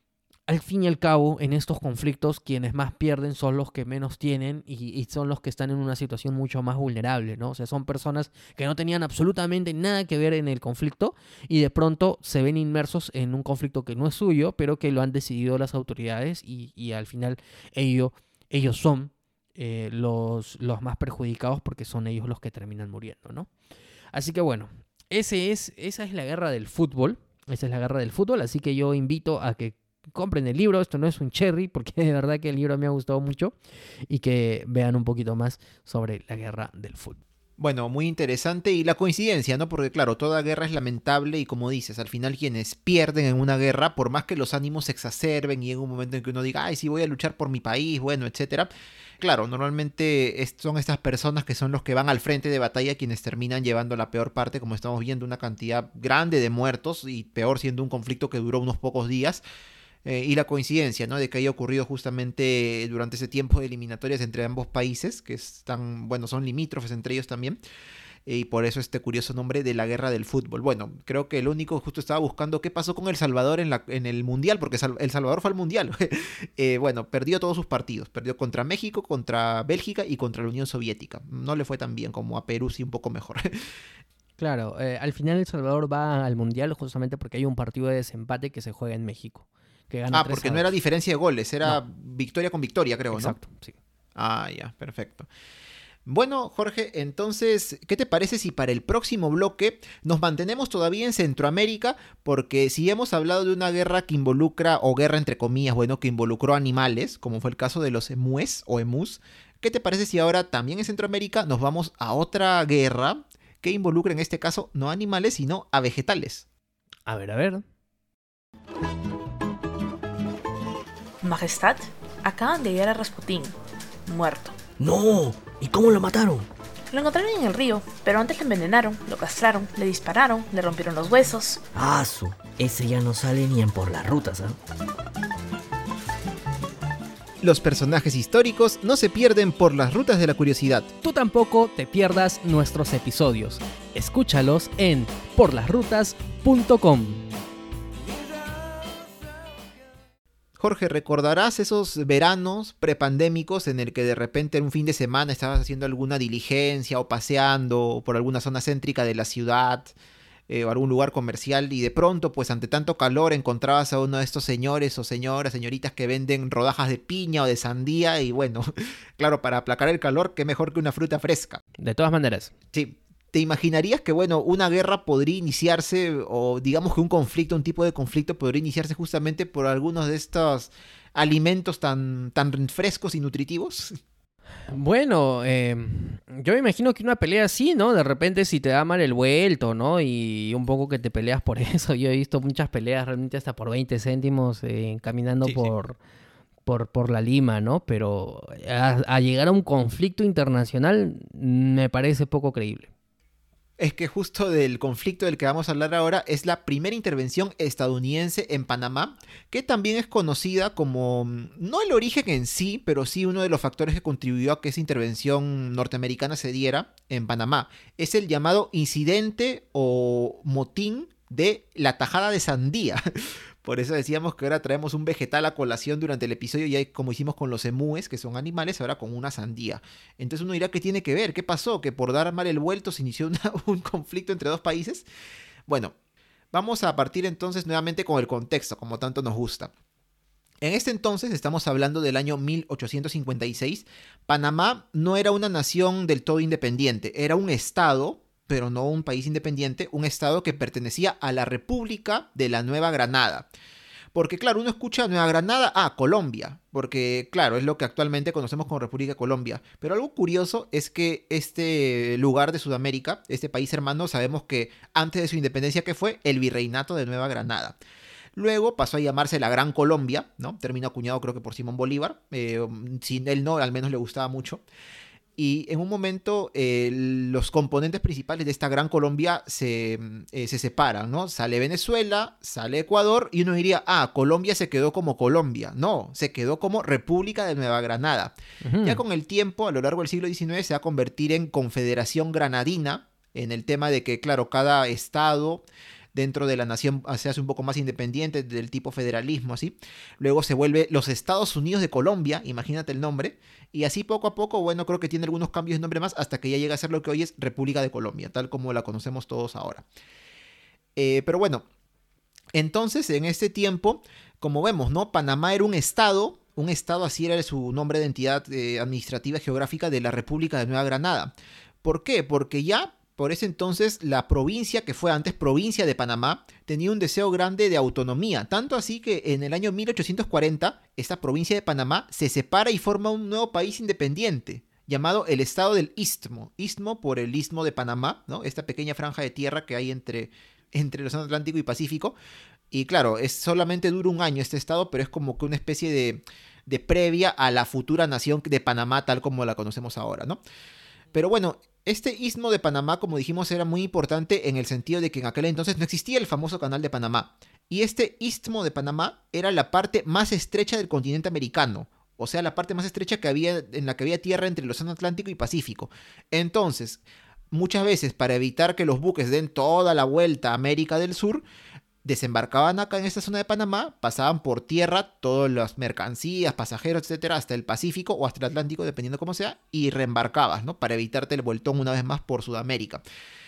al fin y al cabo, en estos conflictos, quienes más pierden son los que menos tienen y, y son los que están en una situación mucho más vulnerable, ¿no? O sea, son personas que no tenían absolutamente nada que ver en el conflicto y de pronto se ven inmersos en un conflicto que no es suyo, pero que lo han decidido las autoridades y, y al final ellos, ellos son eh, los, los más perjudicados porque son ellos los que terminan muriendo, ¿no? Así que bueno, ese es, esa es la guerra del fútbol, esa es la guerra del fútbol, así que yo invito a que compren el libro. Esto no es un cherry, porque de verdad que el libro me ha gustado mucho, y que vean un poquito más sobre la guerra del fútbol. Bueno, muy interesante, y la coincidencia, ¿no? Porque claro, toda guerra es lamentable y como dices, al final quienes pierden en una guerra, por más que los ánimos se exacerben y en un momento en que uno diga, ay, sí voy a luchar por mi país, bueno, etcétera. Claro, normalmente son estas personas que son los que van al frente de batalla quienes terminan llevando la peor parte, como estamos viendo, una cantidad grande de muertos, y peor siendo un conflicto que duró unos pocos días. Eh, y la coincidencia, ¿no? De que haya ocurrido justamente durante ese tiempo de eliminatorias entre ambos países, que están, bueno, son limítrofes entre ellos también, eh, y por eso este curioso nombre de la guerra del fútbol. Bueno, creo que el único, justo estaba buscando qué pasó con El Salvador en, la, en el Mundial, porque El Salvador fue al Mundial. eh, bueno, perdió todos sus partidos, perdió contra México, contra Bélgica y contra la Unión Soviética. No le fue tan bien como a Perú, sí un poco mejor. Claro, eh, al final El Salvador va al Mundial justamente porque hay un partido de desempate que se juega en México. Que gana ah, porque no era diferencia de goles, era no. victoria con victoria, creo, Exacto, ¿no? sí. Ah, ya, perfecto. Bueno, Jorge, entonces, ¿qué te parece si para el próximo bloque nos mantenemos todavía en Centroamérica? Porque si hemos hablado de una guerra que involucra, o guerra entre comillas, bueno, que involucró animales, como fue el caso de los emúes o emus, ¿qué te parece si ahora también en Centroamérica nos vamos a otra guerra que involucra en este caso no a animales, sino a vegetales? A ver, a ver. Majestad, acaban de hallar a Rasputín, muerto. ¡No! ¿Y cómo lo mataron? Lo encontraron en el río, pero antes lo envenenaron, lo castraron, le dispararon, le rompieron los huesos. ¡Ah, su! Ese ya no sale ni en por las rutas, ¿eh? Los personajes históricos no se pierden por las rutas de la curiosidad. Tú tampoco te pierdas nuestros episodios. Escúchalos en por las rutas punto com. Jorge, ¿recordarás esos veranos prepandémicos en el que de repente en un fin de semana estabas haciendo alguna diligencia o paseando por alguna zona céntrica de la ciudad eh, o algún lugar comercial y de pronto, pues ante tanto calor, encontrabas a uno de estos señores o señoras, señoritas que venden rodajas de piña o de sandía y bueno, claro, para aplacar el calor, qué mejor que una fruta fresca. De todas maneras. Sí. ¿Te imaginarías que, bueno, una guerra podría iniciarse, o digamos que un conflicto, un tipo de conflicto podría iniciarse justamente por algunos de estos alimentos tan, tan frescos y nutritivos? Bueno, eh, yo me imagino que una pelea así, ¿no? De repente si te da mal el vuelto, ¿no? Y un poco que te peleas por eso. Yo he visto muchas peleas realmente hasta por veinte céntimos eh, caminando Sí, por, sí. por, por la Lima, ¿no? Pero a, a llegar a un conflicto internacional me parece poco creíble. Es que justo del conflicto del que vamos a hablar ahora es la primera intervención estadounidense en Panamá, que también es conocida como, no el origen en sí, pero sí uno de los factores que contribuyó a que esa intervención norteamericana se diera en Panamá. Es el llamado incidente o motín de la tajada de sandía. Por eso decíamos que ahora traemos un vegetal a colación durante el episodio, ya como hicimos con los emúes, que son animales, ahora con una sandía. Entonces uno dirá, ¿qué tiene que ver? ¿Qué pasó? ¿Que por dar mal el vuelto se inició una, un conflicto entre dos países? Bueno, vamos a partir entonces nuevamente con el contexto, como tanto nos gusta. En este entonces, estamos hablando del año mil ochocientos cincuenta y seis, Panamá no era una nación del todo independiente, era un estado, pero no un país independiente, un estado que pertenecía a la República de la Nueva Granada. Porque claro, uno escucha Nueva Granada, ah, Colombia, porque claro, es lo que actualmente conocemos como República de Colombia. Pero algo curioso es que este lugar de Sudamérica, este país hermano, sabemos que antes de su independencia, ¿qué fue? El Virreinato de Nueva Granada. Luego pasó a llamarse la Gran Colombia, ¿no? Término acuñado creo que por Simón Bolívar, eh, sin él no, al menos le gustaba mucho. Y en un momento eh, los componentes principales de esta Gran Colombia se, eh, se separan, ¿no? Sale Venezuela, sale Ecuador y uno diría, ah, Colombia se quedó como Colombia. No, se quedó como República de Nueva Granada. Uh-huh. Ya con el tiempo, a lo largo del siglo diecinueve, se va a convertir en Confederación Granadina, en el tema de que, claro, cada estado dentro de la nación se hace un poco más independiente, del tipo federalismo, así. Luego se vuelve los Estados Unidos de Colombia, imagínate el nombre. Y así poco a poco, bueno, creo que tiene algunos cambios de nombre más hasta que ya llega a ser lo que hoy es República de Colombia, tal como la conocemos todos ahora. Eh, pero bueno, entonces en este tiempo, como vemos, ¿no? Panamá era un estado, un estado así era su nombre de entidad eh, administrativa y geográfica de la República de Nueva Granada. ¿Por qué? Porque ya por ese entonces la provincia que fue antes provincia de Panamá tenía un deseo grande de autonomía, tanto así que en el año mil ochocientos cuarenta esta provincia de Panamá se separa y forma un nuevo país independiente llamado el Estado del Istmo, Istmo por el Istmo de Panamá, ¿no? Esta pequeña franja de tierra que hay entre, entre el Océano Atlántico y Pacífico. Y claro, es, solamente dura un año este estado, pero es como que una especie de, de previa a la futura nación de Panamá tal como la conocemos ahora, ¿no? Pero bueno, este istmo de Panamá, como dijimos, era muy importante en el sentido de que en aquel entonces no existía el famoso Canal de Panamá. Y este istmo de Panamá era la parte más estrecha del continente americano. O sea, la parte más estrecha que había, en la que había tierra entre el Océano Atlántico y Pacífico. Entonces, muchas veces, para evitar que los buques den toda la vuelta a América del Sur, desembarcaban acá en esta zona de Panamá, pasaban por tierra todas las mercancías, pasajeros, etcétera, hasta el Pacífico o hasta el Atlántico, dependiendo cómo sea, y reembarcabas, ¿no? Para evitarte el vueltón una vez más por Sudamérica.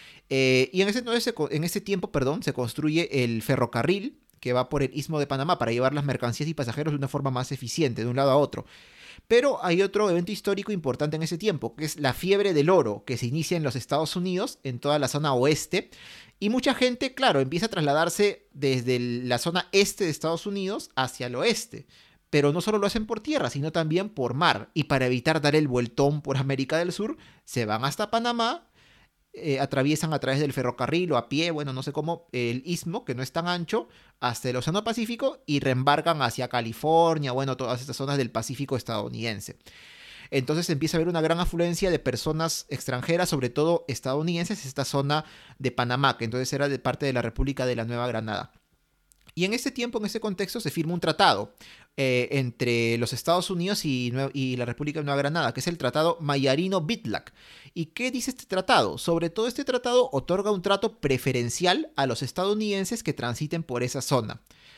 Eh, y en ese, entonces, en ese tiempo, perdón, se construye el ferrocarril que va por el Istmo de Panamá para llevar las mercancías y pasajeros de una forma más eficiente, de un lado a otro. Pero hay otro evento histórico importante en ese tiempo, que es la fiebre del oro, que se inicia en los Estados Unidos, en toda la zona oeste. Y mucha gente, claro, empieza a trasladarse desde la zona este de Estados Unidos hacia el oeste. Pero no solo lo hacen por tierra, sino también por mar. Y para evitar dar el vueltón por América del Sur, se van hasta Panamá, eh, atraviesan a través del ferrocarril o a pie, bueno, no sé cómo, el istmo, que no es tan ancho, hasta el Océano Pacífico y reembarcan hacia California, bueno, todas estas zonas del Pacífico estadounidense. Entonces empieza a haber una gran afluencia de personas extranjeras, sobre todo estadounidenses, esta zona de Panamá, que entonces era de parte de la República de la Nueva Granada. Y en ese tiempo, en ese contexto, se firma un tratado eh, entre los Estados Unidos y, y la República de Nueva Granada, que es el Tratado Mayarino-Bitlac. ¿Y qué dice este tratado? Sobre todo este tratado otorga un trato preferencial a los estadounidenses que transiten por esa zona.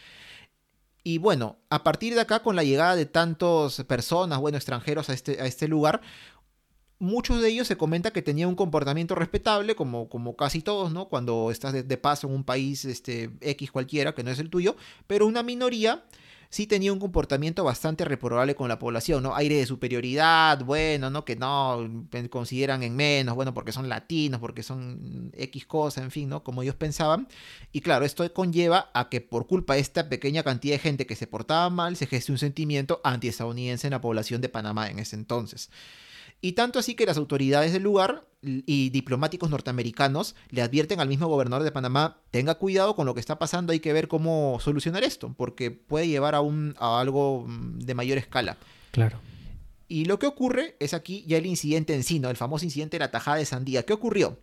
Y bueno, a partir de acá, con la llegada de tantas personas, bueno, extranjeros a este, a este lugar, muchos de ellos se comenta que tenían un comportamiento respetable, como, como casi todos, ¿no? Cuando estás de, de paso en un país este, X cualquiera, que no es el tuyo, pero una minoría sí tenía un comportamiento bastante reprobable con la población, ¿no? Aire de superioridad, bueno, ¿no? Que no consideran en menos, bueno, porque son latinos, porque son X cosa, en fin, ¿no? Como ellos pensaban. Y claro, esto conlleva a que por culpa de esta pequeña cantidad de gente que se portaba mal, se geste un sentimiento antiestadounidense en la población de Panamá en ese entonces. Y tanto así que las autoridades del lugar y diplomáticos norteamericanos le advierten al mismo gobernador de Panamá: tenga cuidado con lo que está pasando, hay que ver cómo solucionar esto, porque puede llevar a, un, a algo de mayor escala. Claro. Y lo que ocurre es aquí ya el incidente en sí, ¿no? El famoso incidente de la tajada de sandía. ¿Qué ocurrió?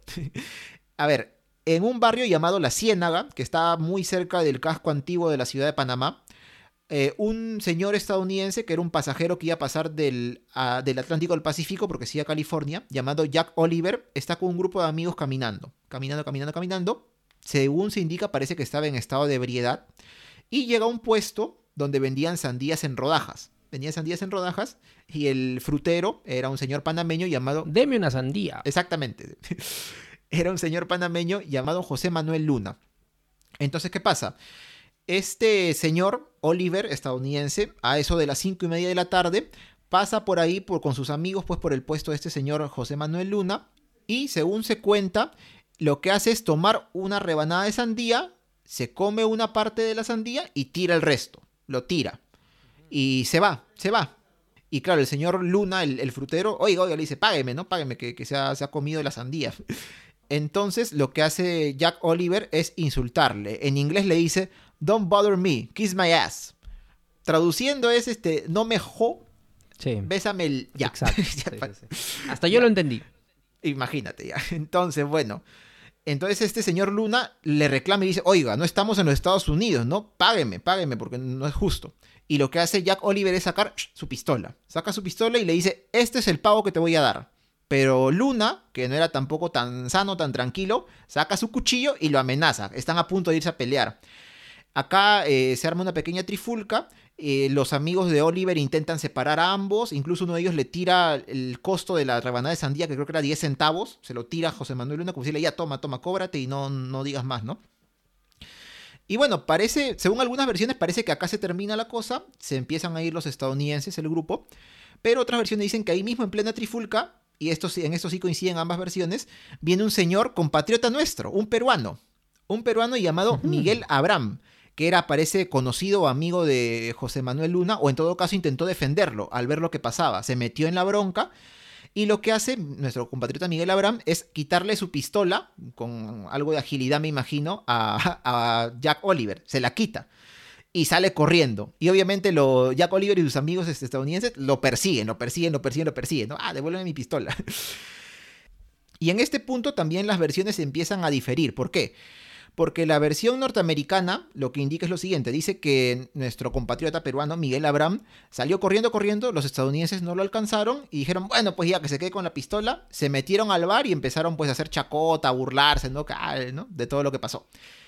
A ver, en un barrio llamado La Ciénaga, que está muy cerca del casco antiguo de la ciudad de Panamá, Eh, un señor estadounidense que era un pasajero que iba a pasar del, a, del Atlántico al Pacífico porque se iba a California, llamado Jack Oliver, está con un grupo de amigos caminando, caminando, caminando, caminando. Según se indica, parece que estaba en estado de ebriedad y llega a un puesto donde vendían sandías en rodajas. Vendían sandías en rodajas y el frutero era un señor panameño llamado... Deme una sandía. Exactamente. Era un señor panameño llamado José Manuel Luna. Entonces, ¿qué pasa? Este señor, Oliver, estadounidense, a eso de las cinco y media de la tarde, pasa por ahí por, con sus amigos, pues por el puesto de este señor José Manuel Luna, y según se cuenta, lo que hace es tomar una rebanada de sandía, se come una parte de la sandía y tira el resto, lo tira, y se va, se va. Y claro, el señor Luna, el, el frutero, oiga, oiga, le dice: págueme, ¿no? Págueme, que, que se, ha, se ha comido la sandía. Entonces, lo que hace Jack Oliver es insultarle. En inglés le dice: "Don't bother me, kiss my ass". Traduciendo es, este, no me jo, sí. Bésame el... Ya. Exacto. Sí, sí, sí. Hasta yo ya lo entendí. Imagínate ya. Entonces, bueno. Entonces este señor Luna le reclama y dice: oiga, no estamos en los Estados Unidos, ¿no? Págueme, págueme, porque no es justo. Y lo que hace Jack Oliver es sacar su pistola. Saca su pistola y le dice: este es el pago que te voy a dar. Pero Luna, que no era tampoco tan sano, tan tranquilo, saca su cuchillo y lo amenaza. Están a punto de irse a pelear. Acá eh, se arma una pequeña trifulca. Eh, los amigos de Oliver intentan separar a ambos. Incluso uno de ellos le tira el costo de la rebanada de sandía, que creo que era diez centavos. Se lo tira a José Manuel Luna, como decirle: ya, toma, toma, cóbrate y no, no digas más, ¿no? Y bueno, parece, según algunas versiones, parece que acá se termina la cosa. Se empiezan a ir los estadounidenses, el grupo. Pero otras versiones dicen que ahí mismo, en plena trifulca, y esto, en esto sí coinciden ambas versiones, viene un señor compatriota nuestro, un peruano. Un peruano llamado uh-huh. Miguel Abraham, que era, parece, conocido o amigo de José Manuel Luna, o en todo caso intentó defenderlo al ver lo que pasaba. Se metió en la bronca y lo que hace nuestro compatriota Miguel Abraham es quitarle su pistola, con algo de agilidad me imagino, a, a Jack Oliver. Se la quita y sale corriendo. Y obviamente lo, Jack Oliver y sus amigos estadounidenses lo persiguen, lo persiguen, lo persiguen, lo persiguen, ¿no? Ah, devuélveme mi pistola. Y en este punto también las versiones empiezan a diferir. ¿Por qué? Porque la versión norteamericana lo que indica es lo siguiente. Dice que nuestro compatriota peruano Miguel Abraham salió corriendo, corriendo. Los estadounidenses no lo alcanzaron y dijeron: bueno, pues ya que se quede con la pistola. Se metieron al bar y empezaron pues a hacer chacota, a burlarse, ¿no? ¿no? De todo lo que pasó.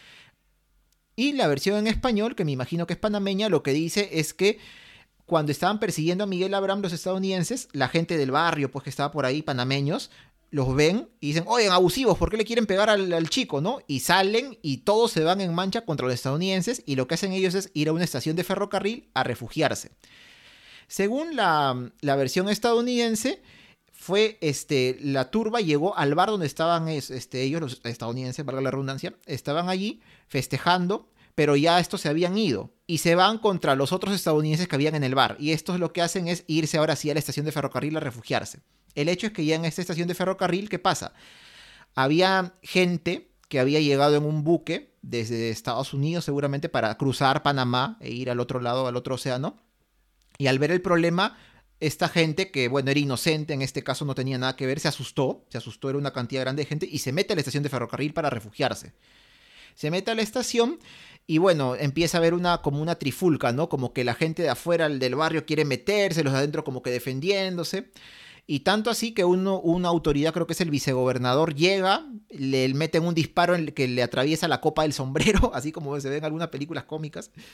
Y la versión en español, que me imagino que es panameña, lo que dice es que cuando estaban persiguiendo a Miguel Abraham los estadounidenses, la gente del barrio, pues que estaba por ahí, panameños, los ven y dicen: oigan, abusivos, ¿por qué le quieren pegar al, al chico, no? Y salen y todos se van en mancha contra los estadounidenses, y lo que hacen ellos es ir a una estación de ferrocarril a refugiarse. Según la, la versión estadounidense, fue este, la turba llegó al bar donde estaban este, ellos, los estadounidenses, valga la redundancia, estaban allí festejando, pero ya estos se habían ido y se van contra los otros estadounidenses que habían en el bar, y estos lo que hacen es irse ahora sí a la estación de ferrocarril a refugiarse. El hecho es que ya en esta estación de ferrocarril, ¿qué pasa? Había gente que había llegado en un buque desde Estados Unidos seguramente para cruzar Panamá e ir al otro lado, al otro océano, y al ver el problema, esta gente, que bueno, era inocente, en este caso no tenía nada que ver, se asustó, se asustó, era una cantidad grande de gente, y se mete a la estación de ferrocarril para refugiarse. Se mete a la estación y bueno, empieza a haber una, como una trifulca, ¿no? Como que la gente de afuera del barrio quiere meterse, los de adentro como que defendiéndose. Y tanto así que uno, una autoridad, creo que es el vicegobernador, llega, le meten un disparo en el que le atraviesa la copa del sombrero, así como se ve en algunas películas cómicas.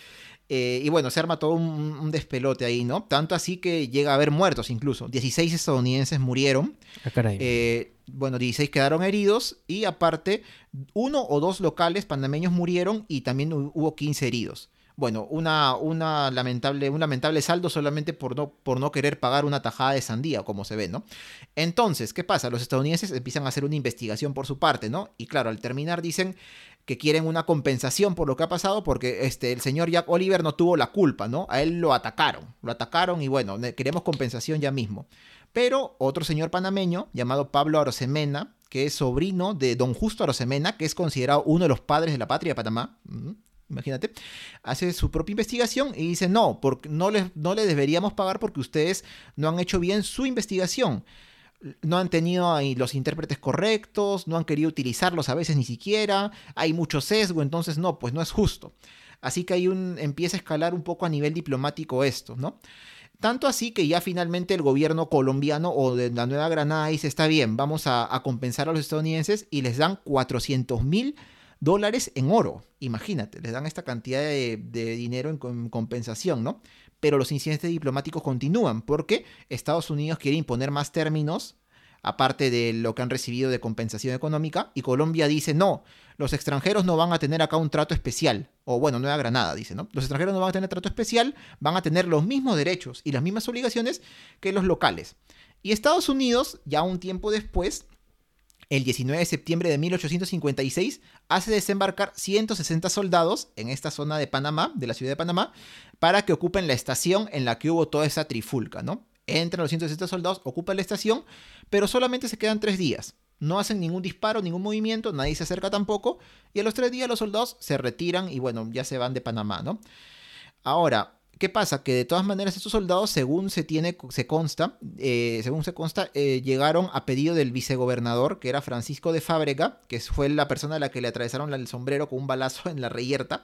Eh, y bueno, se arma todo un, un despelote ahí, ¿no? Tanto así que llega a haber muertos incluso. dieciséis estadounidenses murieron. Ah, caray. Eh, bueno, dieciséis quedaron heridos y aparte uno o dos locales panameños murieron y también hubo quince heridos. Bueno, una, una lamentable, un lamentable saldo solamente por no, por no querer pagar una tajada de sandía, como se ve, ¿no? Entonces, ¿qué pasa? Los estadounidenses empiezan a hacer una investigación por su parte, ¿no? Y claro, al terminar dicen que quieren una compensación por lo que ha pasado porque este, el señor Jack Oliver no tuvo la culpa, ¿no? A él lo atacaron, lo atacaron y bueno, queremos compensación ya mismo. Pero otro señor panameño llamado Pablo Arosemena, que es sobrino de don Justo Arosemena, que es considerado uno de los padres de la patria de Panamá, imagínate, hace su propia investigación y dice, no, porque no les, no les deberíamos pagar porque ustedes no han hecho bien su investigación. No han tenido ahí los intérpretes correctos, no han querido utilizarlos a veces ni siquiera, hay mucho sesgo, entonces no, pues no es justo. Así que hay un, empieza a escalar un poco a nivel diplomático esto, ¿no? Tanto así que ya finalmente el gobierno colombiano o de la Nueva Granada dice, está bien, vamos a, a compensar a los estadounidenses y les dan cuatrocientos mil dólares en oro. Imagínate, les dan esta cantidad de, de dinero en, en compensación, ¿no? Pero los incidentes diplomáticos continúan porque Estados Unidos quiere imponer más términos aparte de lo que han recibido de compensación económica, y Colombia dice, no, los extranjeros no van a tener acá un trato especial, o bueno, Nueva Granada dice, ¿no? Los extranjeros no van a tener trato especial, van a tener los mismos derechos y las mismas obligaciones que los locales. Y Estados Unidos, ya un tiempo después, el diecinueve de septiembre de mil ochocientos cincuenta y seis, hace desembarcar ciento sesenta soldados en esta zona de Panamá, de la ciudad de Panamá, para que ocupen la estación en la que hubo toda esa trifulca, ¿no? Entran los ciento sesenta soldados, ocupan la estación, pero solamente se quedan tres días. No hacen ningún disparo, ningún movimiento, nadie se acerca tampoco, y a los tres días los soldados se retiran y bueno, ya se van de Panamá, ¿no? Ahora, ¿qué pasa? Que de todas maneras estos soldados, según se tiene, se consta, eh, según se consta, eh, llegaron a pedido del vicegobernador, que era Francisco de Fábrega, que fue la persona a la que le atravesaron el sombrero con un balazo en la reyerta.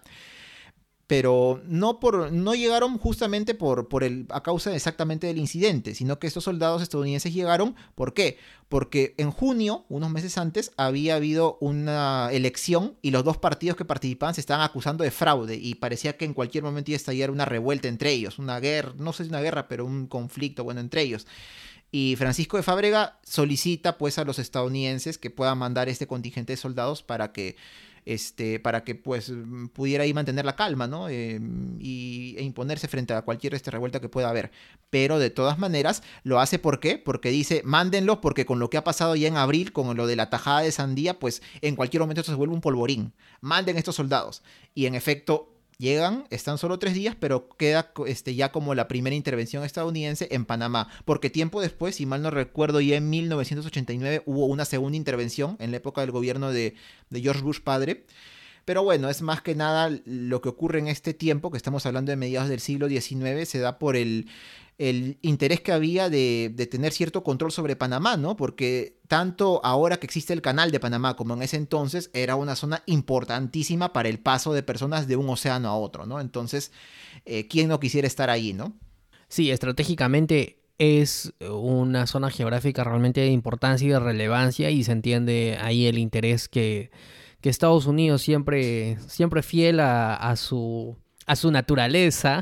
Pero no, por, no llegaron justamente por, por el, a causa exactamente del incidente, sino que estos soldados estadounidenses llegaron, ¿por qué? Porque en junio, unos meses antes, había habido una elección y los dos partidos que participaban se estaban acusando de fraude y parecía que en cualquier momento iba a estallar una revuelta entre ellos, una guerra, no sé si una guerra, pero un conflicto, bueno, entre ellos. Y Francisco de Fábrega solicita pues a los estadounidenses que puedan mandar este contingente de soldados para que Este, para que pues pudiera ahí mantener la calma, ¿no? Eh, y, e imponerse frente a cualquier este, revuelta que pueda haber. Pero de todas maneras lo hace, ¿por qué? Porque dice, mándenlo, porque con lo que ha pasado ya en abril, con lo de la tajada de sandía, pues en cualquier momento esto se vuelve un polvorín. Manden estos soldados. Y en efecto llegan, están solo tres días, pero queda este, ya como la primera intervención estadounidense en Panamá, porque tiempo después, si mal no recuerdo, ya en mil novecientos ochenta y nueve hubo una segunda intervención en la época del gobierno de, de George Bush padre. Pero bueno, es más que nada lo que ocurre en este tiempo, que estamos hablando de mediados del siglo diecinueve, se da por el, el interés que había de, de tener cierto control sobre Panamá, ¿no? Porque tanto ahora que existe el canal de Panamá como en ese entonces era una zona importantísima para el paso de personas de un océano a otro, ¿no? Entonces, eh, ¿quién no quisiera estar ahí, no? Sí, estratégicamente es una zona geográfica realmente de importancia y de relevancia, y se entiende ahí el interés que, que Estados Unidos siempre, siempre fiel a, a, su, a su naturaleza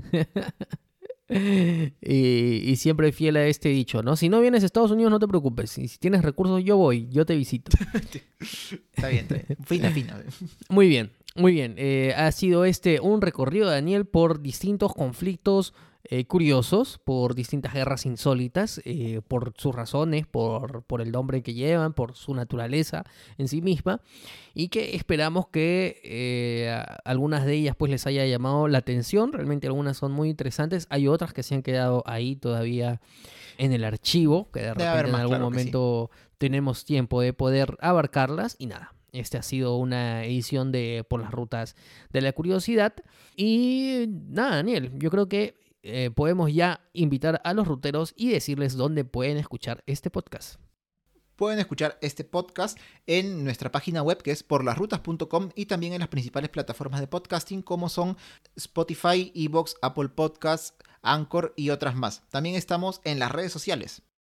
y, y siempre fiel a este dicho, ¿no? Si no vienes a Estados Unidos no te preocupes, y si tienes recursos yo voy, yo te visito. Está bien, está bien. Fina, fina. Muy bien, muy bien. Eh, ha sido este un recorrido, Daniel, por distintos conflictos Eh, curiosos, por distintas guerras insólitas, eh, por sus razones, por, por el nombre que llevan, por su naturaleza en sí misma, y que esperamos que eh, algunas de ellas pues les haya llamado la atención. Realmente algunas son muy interesantes, hay otras que se han quedado ahí todavía en el archivo, que de repente en algún claro momento sí. tenemos tiempo de poder abarcarlas, y nada. Este ha sido una edición de Por las Rutas de la Curiosidad. Y nada, Daniel, yo creo que Eh, podemos ya invitar a los ruteros y decirles dónde pueden escuchar este podcast. Pueden escuchar este podcast en nuestra página web, que es por las rutas punto com, y también en las principales plataformas de podcasting como son Spotify, iVoox, Apple Podcasts, Anchor y otras más. También estamos en las redes sociales.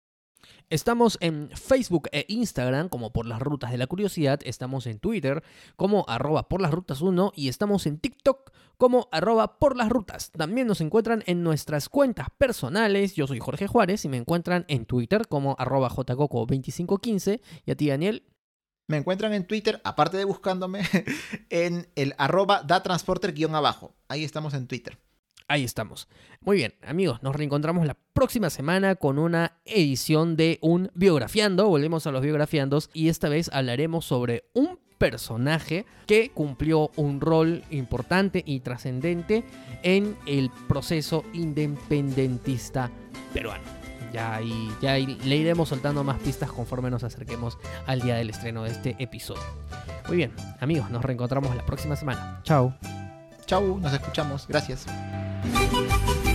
Estamos en Facebook e Instagram como Por las Rutas de la Curiosidad, estamos en Twitter como arroba por las rutas uno y estamos en TikTok como arroba por las rutas. También nos encuentran en nuestras cuentas personales. Yo soy Jorge Juárez y me encuentran en Twitter como arroba jcoco veinticinco quince. Y a ti, Daniel. Me encuentran en Twitter, aparte de buscándome, en el arroba datransporter guión abajo. Ahí estamos en Twitter. Ahí estamos. Muy bien, amigos, nos reencontramos la próxima semana con una edición de un Biografiando. Volvemos a los Biografiandos y esta vez hablaremos sobre un personaje que cumplió un rol importante y trascendente en el proceso independentista peruano. Ya, ahí, ya ahí le iremos soltando más pistas conforme nos acerquemos al día del estreno de este episodio. Muy bien, amigos, nos reencontramos la próxima semana. Chao. Chau, nos escuchamos. Gracias.